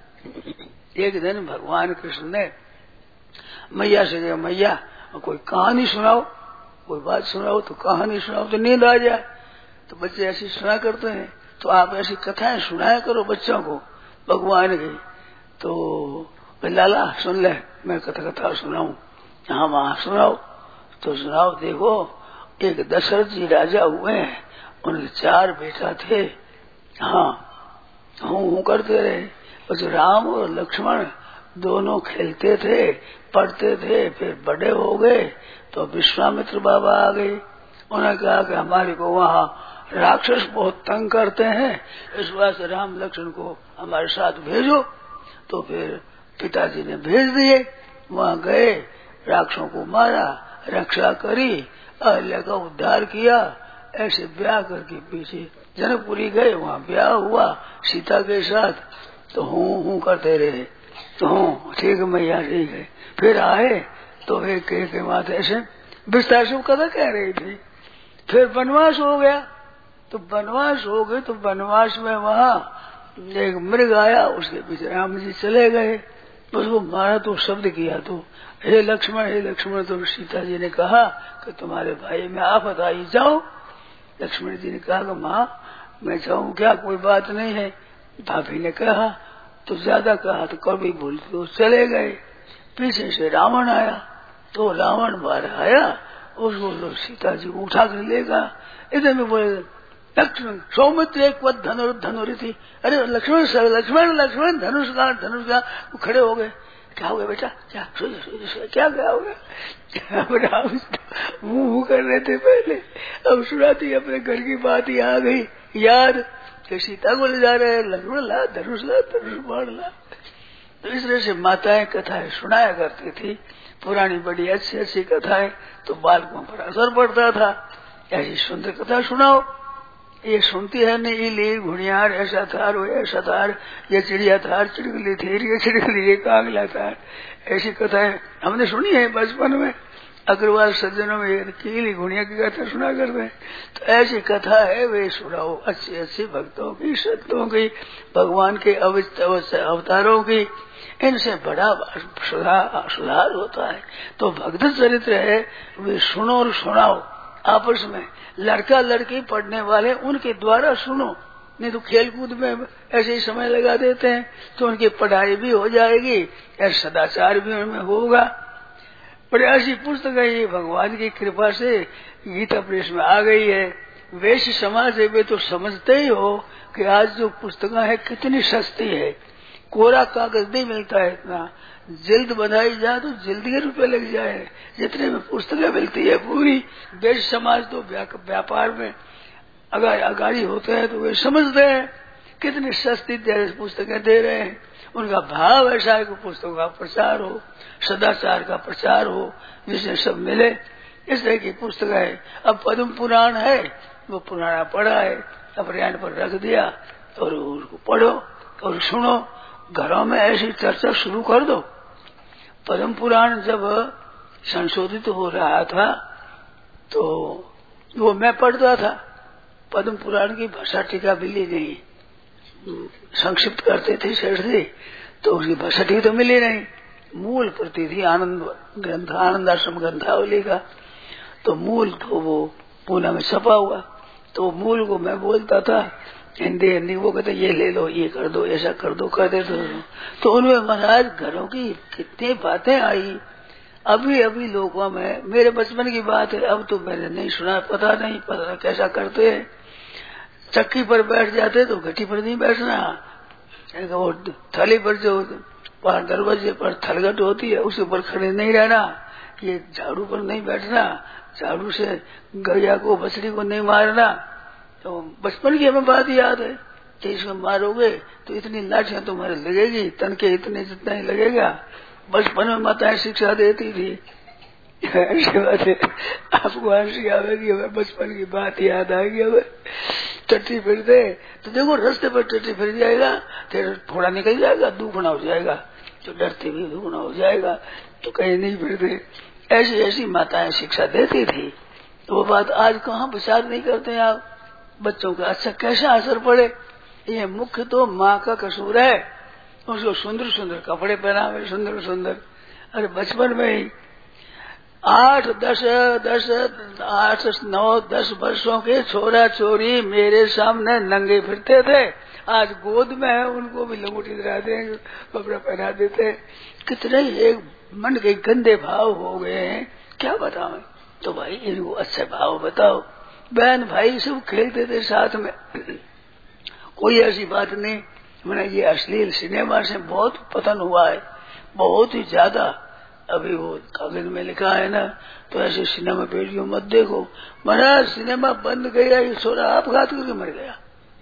एक दिन भगवान कृष्ण ने मैया से कहा, मैया कोई कहानी सुनाओ, कोई बात सुनाओ, तो कहानी सुनाओ तो नींद आ जाए। तो बच्चे ऐसी सुना करते हैं, तो आप ऐसी कथाएं सुनाया करो बच्चों को भगवान की। तो लाला सुन ले, मैं कथा कथा सुनाऊं। हाँ माँ सुनाओ। तो सुनाओ, देखो एक दशरथ जी राजा हुए हैं, उनके चार बेटा थे। हाँ हूँ हूँ करते रहे। बस राम और लक्ष्मण दोनों खेलते थे, पढ़ते थे, फिर बड़े हो गए तो विश्वामित्र बाबा आ गए। उन्होंने कहा कि हमारे को वहाँ राक्षस बहुत तंग करते हैं, इस वास्ते राम लक्ष्मण को हमारे साथ भेजो। तो फिर पिताजी ने भेज दिए, वहाँ गए, राक्षसों को मारा, रक्षा करी, अहल्या का उद्धार किया। ऐसे ब्याह करके पीछे जनकपुरी गए, वहाँ ब्याह हुआ सीता के साथ। तो हूँ हूँ करते रहे, तो हूँ ठीक है मैया ठीक है। फिर आए तो फिर कह के बात ऐसे विस्तार से कथा कह रही थी। फिर वनवास हो गया, तो वनवास हो गए तो वनवास में वहाँ एक मृग आया, उसके पीछे राम जी चले गए। बस वो मारा तो शब्द किया तो हे लक्ष्मण हे लक्ष्मण, तो सीता जी ने कहा कि तुम्हारे भाई में आफत आई, जाओ। लक्ष्मण जी ने कहा कि माँ मैं जाऊँ क्या, कोई बात नहीं है। भाभी ने कहा तो ज्यादा कहा तो कभी भूल तो चले गए। पीछे से रावण आया तो रावण बाहर आया, उसको सीता जी उठा कर लेगा। इधर में बोले लक्ष्मण सौमित्र एक वत धनुर धनुरी थी। अरे लक्ष्मण लक्ष्मण लक्ष्मण धनुष का धनुष का। वो खड़े हो गए, क्या हो गया बेटा, क्या सो जा, सो जा, सो जा, क्या क्या हो गया। मुंह कर रहे थे पहले, अब सुनाती अपने घर की बात ही आ गई याद कि सीता को ले जा रहे हैं, लक्ष्मण ला धनुष ला धनुष बाण ला। तो इस तरह से माताएं कथाएं सुनाया करती थी, पुरानी बड़ी अच्छी अच्छी कथाएं, तो बालकों पर असर पड़ता था। ऐसी सुंदर कथा सुनाओ, ये सुनती है नहीं, ले घुड़ियार ऐसा थार वो ऐसा थार, ये चिड़िया थार चिड़गली थी, ये चिड़गली ये कागला थार। ऐसी कथाएं हमने सुनी है बचपन में, अग्रवाल सज्जनों में कीली घुड़िया की कथा सुना करते हैं। तो ऐसी कथा है वे सुनाओ, अच्छी अच्छी भक्तों की, संतों की, भगवान के अवतारों की। इनसे बड़ा सुधार सुधार होता है। तो भक्त चरित्र है वे सुनो और सुनाओ आपस में। लड़का लड़की पढ़ने वाले उनके द्वारा सुनो, नहीं तो खेल कूद में ऐसे ही समय लगा देते हैं, तो उनकी पढ़ाई भी हो जाएगी और सदाचार भी उनमें होगा। पर ऐसी पुस्तक है ये भगवान की कृपा से गीता प्रेस में आ गई है। वैश्य समाज है वे तो समझते ही हो कि आज जो पुस्तकें है कितनी सस्ती है, कोरा कागज नहीं मिलता है इतना, जल्द बनाई जाए तो जल्द के रुपए लग जाए जितने में पुस्तकें मिलती है पूरी। वैश्य समाज तो व्यापार में अगाड़ी होते हैं, तो वे समझते हैं कितनी सस्ती पुस्तकें दे रहे हैं। उनका भाव ऐसा है कि पुस्तकों का प्रचार हो, सदाचार का प्रचार हो, जिससे सब मिले। इस तरह की पुस्तक है। अब पद्म पुराण है, वो पुराना पढ़ा है, अपने पर रख दिया और उसको पढ़ो और सुनो। घरों में ऐसी चर्चा शुरू कर दो। पद्म पुराण जब संशोधित हो रहा था तो वो मैं पढ़ता था। पद्म पुराण की भाषा टीका मिली नहीं, संक्षिप्त करते थे सेठ जी, तो उसकी भाषा टीका तो मिली नहीं। मूल प्रति थी आनंद ग्रंथ, आनंदाश्रम ग्रंथावली का, तो मूल तो वो पूना में छपा हुआ, तो मूल को मैं बोलता था हिंदी हिंदी, वो कहते ये ले लो, ये कर दो, ऐसा कर दो, कर दे दो। तो उनमें महाराज घरों की कितनी बातें आई। अभी अभी लोगों में, मेरे बचपन की बात है, अब तो मैंने नहीं सुना, पता नहीं पता कैसा करते हैं। चक्की पर बैठ जाते तो घटी पर नहीं बैठना, वो थली पर जो दरवाजे पर थलगट होती है उसके ऊपर खड़े नहीं रहना, ये झाड़ू पर नहीं बैठना, झाड़ू से गैया को बछड़ी को नहीं मारना। तो बचपन की हमें बात याद है कि इसमें मारोगे तो इतनी लाठियां तुम्हारे लगेगी, तन के इतने जितना ही लगेगा। बचपन में माताएं शिक्षा देती थी। ऐसी बात है, आपको हंसी आवेगी, हमें बचपन की बात याद आएगी। हमें टट्टी फिरते तो देखो रास्ते पर टट्टी फिर जाएगा, फिर थोड़ा निकल जाएगा, दुगुना हो जाएगा, तो डरते भी दुगुना हो जाएगा, तो कहीं नहीं फिरते। ऐसी ऐसी माताएं शिक्षा देती थी। तो वो बात आज कहाँ विचार नहीं करते आप बच्चों का। अच्छा कैसा असर पड़े, ये मुख्य तो माँ का कसूर है। उसको सुंदर सुंदर कपड़े पहनावे, सुंदर सुंदर। अरे बचपन में ही आठ दस दस आठ नौ दस वर्षों के छोरा छोरी मेरे सामने नंगे फिरते थे। आज गोद में है, उनको भी लंगोटी दिलाते हैं, कपड़ा पहना देते हैं। कितने एक मन के गंदे भाव हो गए हैं, क्या बताओ। तो भाई इनको अच्छे भाव बताओ। बहन भाई सब खेलते थे साथ में, कोई ऐसी बात नहीं। मैंने ये अश्लील सिनेमा से बहुत पतन हुआ है, बहुत ही ज्यादा। अभी वो कागज में लिखा है ना, तो ऐसे सिनेमा पेटियों मत देखो। महाराज सिनेमा बंद गया, ये छोरा आपघात करके मर गया।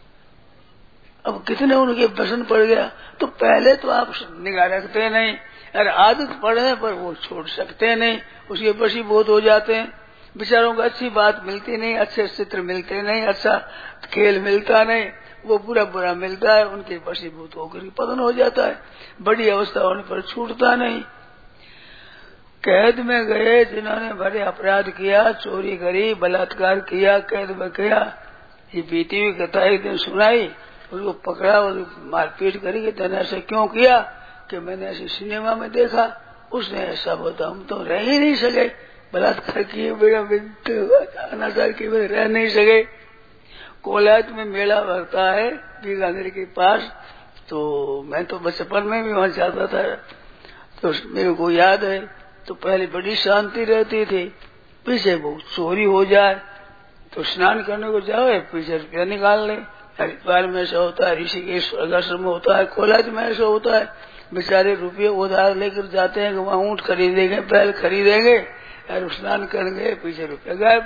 अब कितने उनके पसंद पड़ गया। तो पहले तो आप निगाह रखते नहीं, अरे आदत पड़ने पर वो छोड़ सकते नहीं, उसके बशी बहुत हो जाते हैं। बेचारों को अच्छी बात मिलती नहीं, अच्छे चित्र मिलते नहीं, अच्छा खेल मिलता नहीं, वो बुरा बुरा मिलता है, उनके वशीभूत होकर पतन हो जाता है। बड़ी अवस्था होने पर छूटता नहीं। कैद में गए जिन्होंने बड़े अपराध किया, चोरी करी, बलात्कार किया, कैद में किया, ये बीती हुई कथा एक दिन सुनाई, उसको पकड़ा और मारपीट करी कि तूने ऐसा क्यों किया, कि मैंने ऐसे सिनेमा में देखा, उसने ऐसा बोला, हम तो रह ही नहीं सके, बलात्कार किए बेड़ा अनाचार किए बिना रह नहीं सके। कोलायत में मेला भरता है बीकानेर के पास, तो मैं तो बचपन में भी वहां जाता था, तो मेरे को याद है। तो पहले बड़ी शांति रहती थी, पीछे वो चोरी हो जाए तो स्नान करने को जाओ, पीछे रुपया निकाल ले। हरिद्वार में ऐसा होता है, ऋषिकेश आश्रम में होता है, कोलायत में ऐसा होता है, बेचारे रुपये उधार लेकर जाते हैं कि वहाँ ऊँट खरीदेंगे, बैल खरीदेंगे और स्नान करेंगे, पीछे रुपया गायब।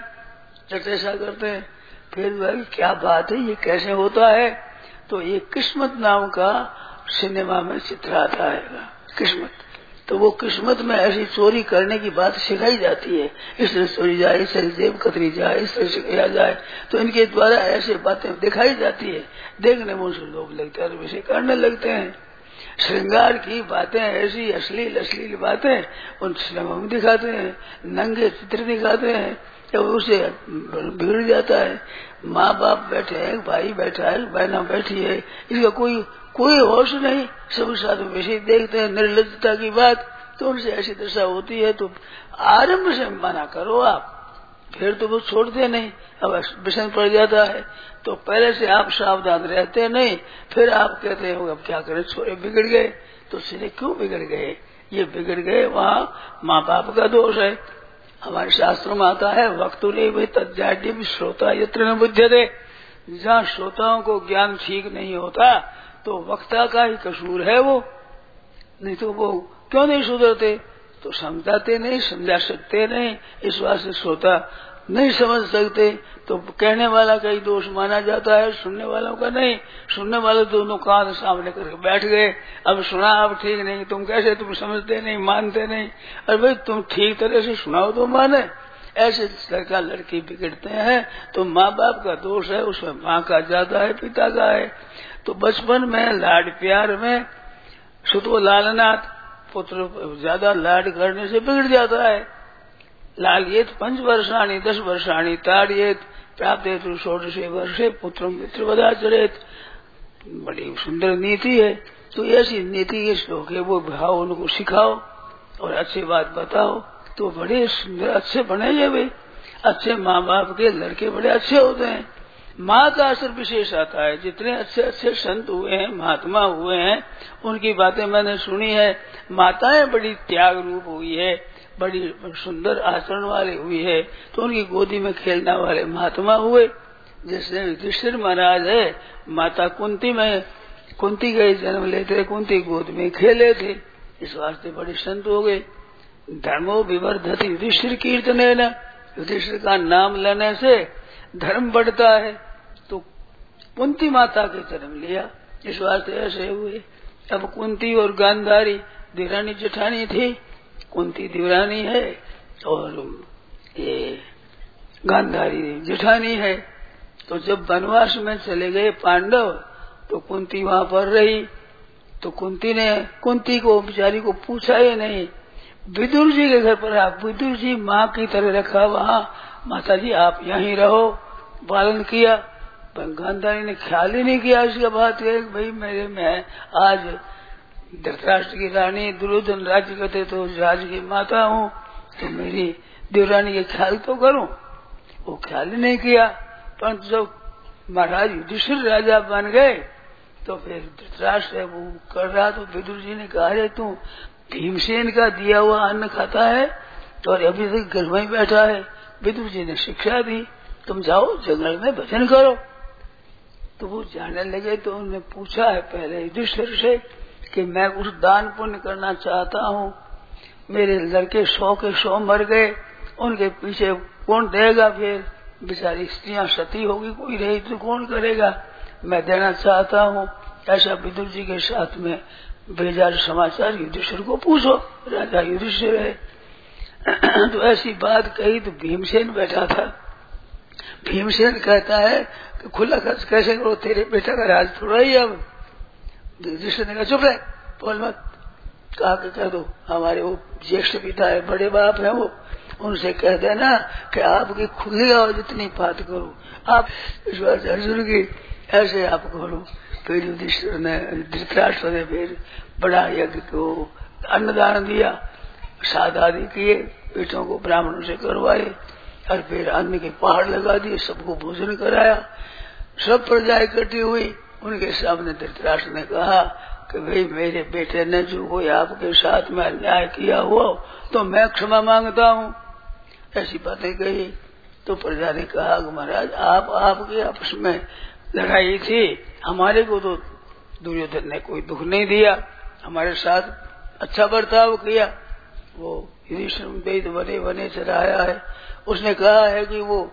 ऐसा करते हैं। फिर भाई क्या बात है, ये कैसे होता है? तो ये किस्मत नाम का सिनेमा में चित्र आता है, किस्मत। तो वो किस्मत में ऐसी चोरी करने की बात सिखाई जाती है, इस तरह चोरी जाए, इस तरह जेब कतरी जाए, इस तरह से किया जाए। तो इनके द्वारा ऐसे बातें दिखाई जाती है, देखने में उनसे लोग लगते हैं, वैसे करने लगते हैं। श्रृंगार की बातें ऐसी अश्लील अश्लील बातें उन सिनेमा में दिखाते हैं, नंगे चित्र दिखाते हैं, जब उसे बिगड़ जाता है। माँ बाप बैठे हैं, भाई बैठा है, बहना बैठी है, इसका कोई कोई होश नहीं, सब साथ वैसे देखते हैं, निर्लजता की बात। तो उनसे ऐसी दशा होती है, तो आरंभ से मना करो आप, फिर तो वो छोड़ते नहीं। अब विषय पड़ जाता है तो पहले से आप सावधान रहते नहीं, फिर आप कहते हो अब क्या करें, छोरे बिगड़ गए। तो सिरे क्यों बिगड़ गए? ये बिगड़ गए वहाँ माँ बाप का दोष है। हमारे शास्त्रों में आता है, वक्तुले वे तज्जाड्यम श्रोता यत्र न बुध्यते। जहाँ श्रोताओं को ज्ञान ठीक नहीं होता तो वक्ता का ही कसूर है वो, नहीं तो वो क्यों नहीं सुधरते? तो समझाते नहीं, समझा सकते नहीं, इस बात से श्रोता नहीं समझ सकते, तो कहने वाला का ही दोष माना जाता है, सुनने वालों का नहीं। सुनने वाले दोनों कान सामने करके बैठ गए, अब सुना, अब ठीक नहीं, तुम कैसे, तुम समझते नहीं, मानते नहीं। अरे भाई तुम ठीक तरह से सुनाओ तो माने। ऐसे लड़का लड़की बिगड़ते हैं तो माँ बाप का दोष है, उसमें माँ का ज्यादा है, पिता का है। तो बचपन में लाड प्यार में सुतो लालनाथ, पुत्र ज्यादा लाड करने से बिगड़ जाता है। लालियत पंच वर्षाणी दस वर्षाणी ताड़ियत प्राप्त षोडशे वर्षे पुत्र मित्र वदाचरेत। बड़ी सुंदर नीति है। तो ऐसी नीति ये श्लोक है, वो भाव उनको सिखाओ और अच्छी बात बताओ तो बड़े सुंदर अच्छे बनेंगे वे। अच्छे माँ बाप के लड़के बड़े अच्छे होते हैं। माँ का असर विशेष आता है। जितने अच्छे अच्छे संत हुए हैं, महात्मा हुए हैं, उनकी बातें मैंने सुनी है। माताएं बड़ी त्याग रूप हुई है, बड़ी सुंदर आचरण वाले हुई है, तो उनकी गोदी में खेलने वाले महात्मा हुए। जैसे युधिष्ठिर महाराज है, माता कुंती में कुंती के जन्म लेते, कुंती गोद में खेले थे, इस वास्ते बड़े संत हो गए। धर्मो विवर्धति युधिष्ठिर कीर्तने न, युधिष्ठिर का नाम लेने से धर्म बढ़ता है। तो कुंती माता के जन्म लिया, इस वास्ते ऐसे हुए। अब कुंती और गांधारी देवरानी जेठानी थी। कुंती देवरानी है और ये गांधारी जेठानी है। तो जब वनवास में चले गए पांडव तो कुंती वहां पर रही। तो कुंती ने कुंती को बेचारी को पूछा ही नहीं, विदुर जी के घर पर आप, विदुर जी माँ की तरह रखा वहाँ, माता जी आप यहीं रहो, पालन किया। पर गांधारी ने ख्याल ही नहीं किया इसका बात है, भाई मेरे में आज धृतराष्ट्र की रानी दुर्योधन राज्य करते तो राज की माता हूँ, तो मेरी देवरानी के ख्याल तो करूँ। वो ख्याल ही नहीं किया। परंतु जब महाराज युधिष्ठिर राजा बन गए तो फिर धृतराष्ट्र वो कर रहा, तो विदुर जी ने कहा, अरे तू भीमसेन का दिया हुआ अन्न खाता है और अभी तक घर में बैठा है। विदुर जी ने शिक्षा दी, तुम जाओ जंगल में भजन करो। तो वो जाने लगे। तो उन्होंने पूछा है पहले युधिष्ठिर से कि मैं कुछ दान पुण्य करना चाहता हूँ, मेरे लड़के सौ के सौ मर गए, उनके पीछे कौन देगा? फिर बेचारी स्त्रियां सती होगी, कोई रही तो कौन करेगा? मैं देना चाहता हूँ। ऐसा विदुर जी के साथ में भेजा समाचार, युधिष्ठिर को पूछो, राजा युधिष्ठिर है। तो ऐसी बात कही तो भीमसेन बैठा था। भीमसेन कहता है कि खुला खर्च कैसे करो, तेरे बेटा का राज थोड़ा ही। अब युधिष्ठिर ने कहा चुप रहे, बोल मत। कहा कि कह दो हमारे वो ज्येष्ठ पिता है, बड़े बाप है, वो उनसे कह देना कि आपकी खुली और जितनी बात करो आप, इस बार अर्जुन की ऐसे आप करो फिर युधिष्ठिर ने धृतराष्ट्र ने फिर बड़ा यज्ञ को अन्नदान दिया, साध आदि किए, बेटों को ब्राह्मणों से करवाए और फिर अन्न के पहाड़ लगा दिए, सबको भोजन कराया। सब प्रजा इकट्ठी हुई, उनके सामने धृतराष्ट्र ने कहा कि भाई मेरे बेटे ने जो कोई आपके साथ में अन्याय किया हो तो मैं क्षमा मांगता हूँ, ऐसी बातें कही। तो प्रजा ने कहा कि महाराज आप आपके आपस में लड़ाई थी, हमारे को तो दुर्योधन ने कोई दुख नहीं दिया, हमारे साथ अच्छा बर्ताव किया। वो युधिष्ठिर बने बने चलाया है, उसने कहा है कि वो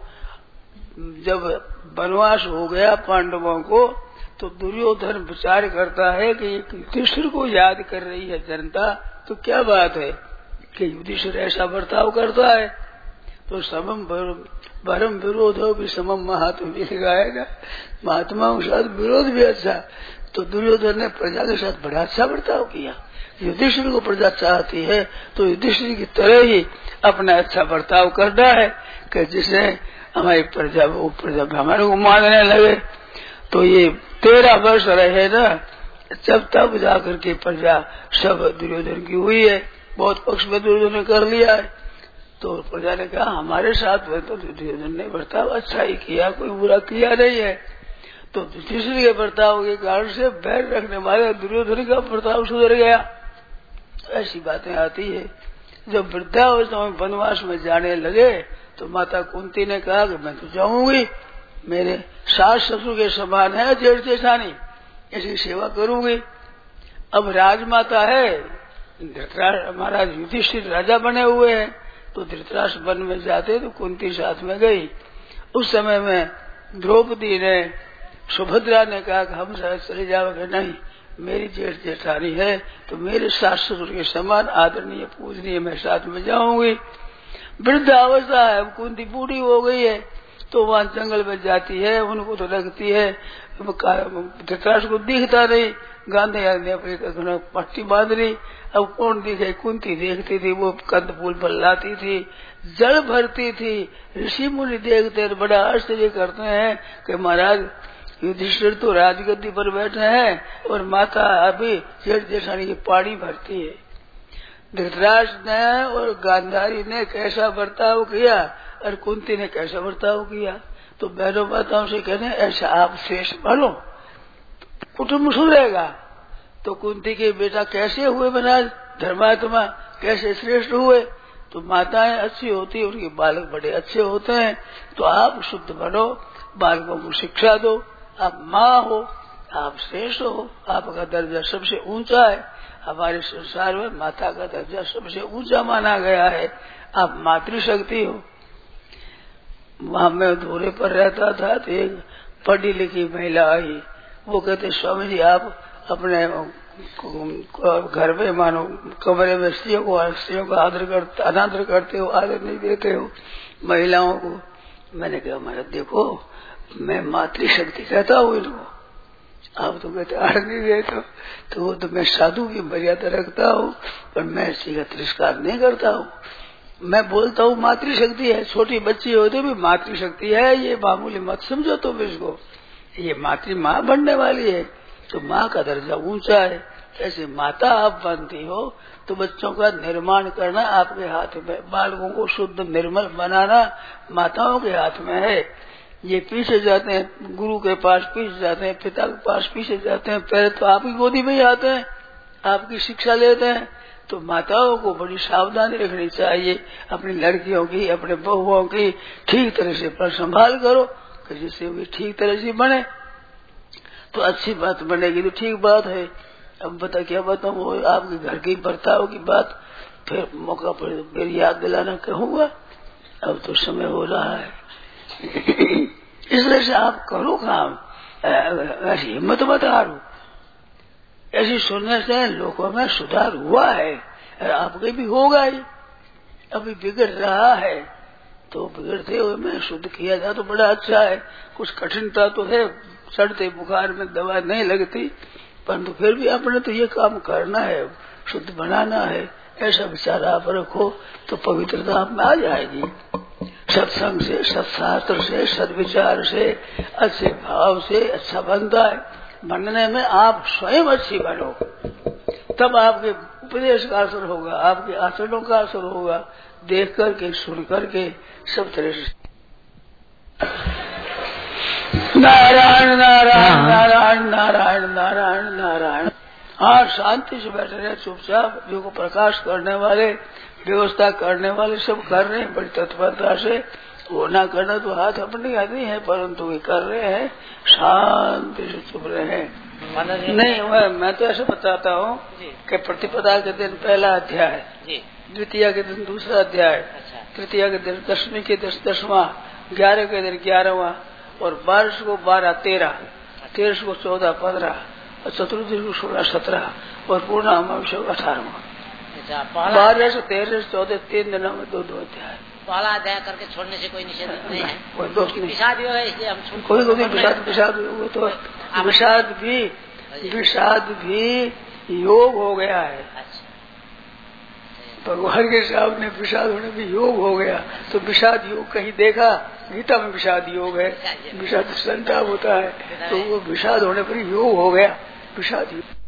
जब वनवास हो गया पांडवों को तो दुर्योधन विचार करता है कि युधिष्ठिर को याद कर रही है जनता, तो क्या बात है कि युधिष्ठिर ऐसा बर्ताव करता है। तो समम भरम विरोध हो भी समम महात्मा भी गाएगा, महात्माओं के साथ विरोध भी अच्छा। तो दुर्योधन ने प्रजा के साथ बड़ा अच्छा बर्ताव किया। युधिष्ठिर को प्रजा चाहती है तो युधिष्ठिर की तरह ही अपना अच्छा बर्ताव करना है कि जिससे हमारी प्रजा वो प्रजा हमारे को मानने लगे। तो ये तेरह वर्ष रहे ना, जब तब जाकर के प्रजा सब दुर्योधन की हुई है, बहुत पक्ष में दुर्योधन ने कर लिया है। तो प्रजा ने कहा हमारे साथ में तो दुर्योधन ने बर्ताव अच्छा ही किया, कोई बुरा किया नहीं है। तो युधिष्ठिर के बर्ताव के कारण से बैर रखने वाले दुर्योधन का बर्ताव सुधर गया। ऐसी बातें आती है। जब वृद्धावस्था में वनवास में जाने लगे तो माता कुंती ने कहा कि मैं तो जाऊंगी, मेरे सास ससुर के समान है जेठ जेठानी, ऐसी सेवा करूंगी। अब राजमाता है, महाराज युधिष्ठिर राजा बने हुए हैं, तो धृतराष्ट्र वन में जाते तो कुंती साथ में गई। उस समय में द्रौपदी ने सुभद्रा ने कहा कि हम शायद चले जाओगे, नहीं मेरी जेठ जेठानी है तो मेरे सास ससुर के समान आदरणीय पूजनीय मैं साथ में जाऊंगी। वृद्ध अवस्था है, कुंती बूढ़ी हो गई है, तो वहाँ जंगल में जाती है, उनको तो लगती है धृतराष्ट्र को दिखता नहीं, गांधी ने अपनी पट्टी बांध ली। अब कौन दिखे, कुंती देखती थी, वो कंद फूल पर लाती थी, जल भरती थी। ऋषि मुनि देखते बड़ा आश्चर्य करते हैं कि महाराज युधिष्ठिर तो राजगद्दी पर बैठे हैं और माता अभी जेठ जेठानी की पानी भरती है। धृतराष्ट्र ने और गांधारी ने कैसा बर्ताव किया और कुंती ने कैसा बर्ताव किया। तो बहनों माताओं से कहते हैं ऐसा आप शेष बनो, कुटुम्ब सुधरेगा। तो कुंती के बेटा कैसे हुए महाराज धर्मात्मा, कैसे श्रेष्ठ हुए। तो माताएं अच्छी होती है, उनके बालक बड़े अच्छे होते हैं। तो आप शुद्ध बनो, बालकों को शिक्षा दो, आप माँ हो, आप श्रेष्ठ हो, आपका दर्जा सबसे ऊंचा है। हमारे संसार में माता का दर्जा सबसे ऊंचा माना गया है, आप मातृशक्ति हो। वहां मैं धोरे पर रहता था तो एक पढ़ी लिखी महिला आई, वो कहते स्वामी जी आप अपने घर में मानो कमरे में स्त्रियों को स्त्रियों का आदर करते अनादर करते हो, आदर नहीं देते हो महिलाओं को। मैंने कहा महाराज देखो मैं मातृशक्ति कहता हूँ इनको, आप तो कहते आदर नहीं देते हो। तो वो तो मैं साधु की मर्यादा रखता हूँ, पर मैं इसी का तिरस्कार नहीं करता हूँ। मैं बोलता हूँ मातृशक्ति है, छोटी बच्ची होती भी मातृशक्ति है, ये मामूली मत समझो तुम इसको, ये मातृ माँ बनने वाली है। तो माँ का दर्जा ऊंचा है। ऐसे माता आप बनती हो तो बच्चों का निर्माण करना आपके हाथ में, बालकों को शुद्ध निर्मल बनाना माताओं के हाथ में है। ये पीछे जाते हैं गुरु के पास, पीछे जाते हैं पिता के पास, पीछे जाते हैं, पहले तो आपकी गोदी में ही आते हैं, आपकी शिक्षा लेते हैं। तो माताओं को बड़ी सावधानी रखनी चाहिए, अपनी लड़कियों की अपने बहुओं की ठीक तरह से पर संभाल करो कि जिससे वे ठीक तरह से बने तो अच्छी बात बनेगी तो ठीक बात है। अब बता क्या बताऊँ आपके घर की बर्ताव की बात, फिर मौका पड़े तो फिर याद दिलाना कहूँगा, अब तो समय हो रहा है। इसलिए से आप करो काम, ऐसी हिम्मत मत हारो। ऐसी सुनने से लोगों में सुधार हुआ है, आपके भी होगा ही। अभी बिगड़ रहा है तो बिगड़ते हुए में शुद्ध किया जाए तो बड़ा अच्छा है। कुछ कठिनता तो है, सड़ते बुखार में दवा नहीं लगती, परंतु फिर भी अपने तो ये काम करना है, शुद्ध बनाना है। ऐसा विचार आप रखो तो पवित्रता आप में आ जाएगी। सत्संग से, सत्शास्त्र से, सदविचार से, अच्छे भाव से अच्छा बनता है। बनने में आप स्वयं अच्छी बनो, तब आपके उपदेश का असर होगा, आपके आचरणों का असर होगा, देख करके सुन करके सब तरह से। नारायण नारायण नारायण नारायण नारायण नारायण। हाँ, शांति से बैठे रहे चुपचाप, जो को प्रकाश करने वाले, व्यवस्था करने वाले सब कर रहे हैं बड़ी तत्परता से। वो ना करना तो हाथ अपने हाथ नहीं है, परंतु वे कर रहे हैं, शांति से चुप रहे हैं। नहीं, मैं तो ऐसे बताता हूँ कि प्रतिपदा के दिन पहला अध्याय, द्वितीय के दिन दूसरा अध्याय, तृतीय के दिन दसवीं के दस दसवां, ग्यारह के दिन ग्यारहवां, और बारह को बारह तेरह, तेरह को चौदह पंद्रह, और चतुर्दशी को सोलह सत्रह, और पूर्ण अमावस्या को अठारहवां। बारह से तेरह से चौदह तीन दिनों में दो दो अध्याय। पहला अध्याय करके छोड़ने से कोई निषेध नहीं है, कोई दोष नहीं। विषाद योग है इसलिए हम छोड़, कोई कोई विषाद विषाद वो तो विषाद भी विषाद भी योग हो गया है। भगवान के सामने विषाद होने भी योग हो गया, तो विषाद योग कहीं देखा? गीता में विषाद योग है, विषाद संताप होता है, तो वो विषाद होने पर योग हो गया, विषाद योग।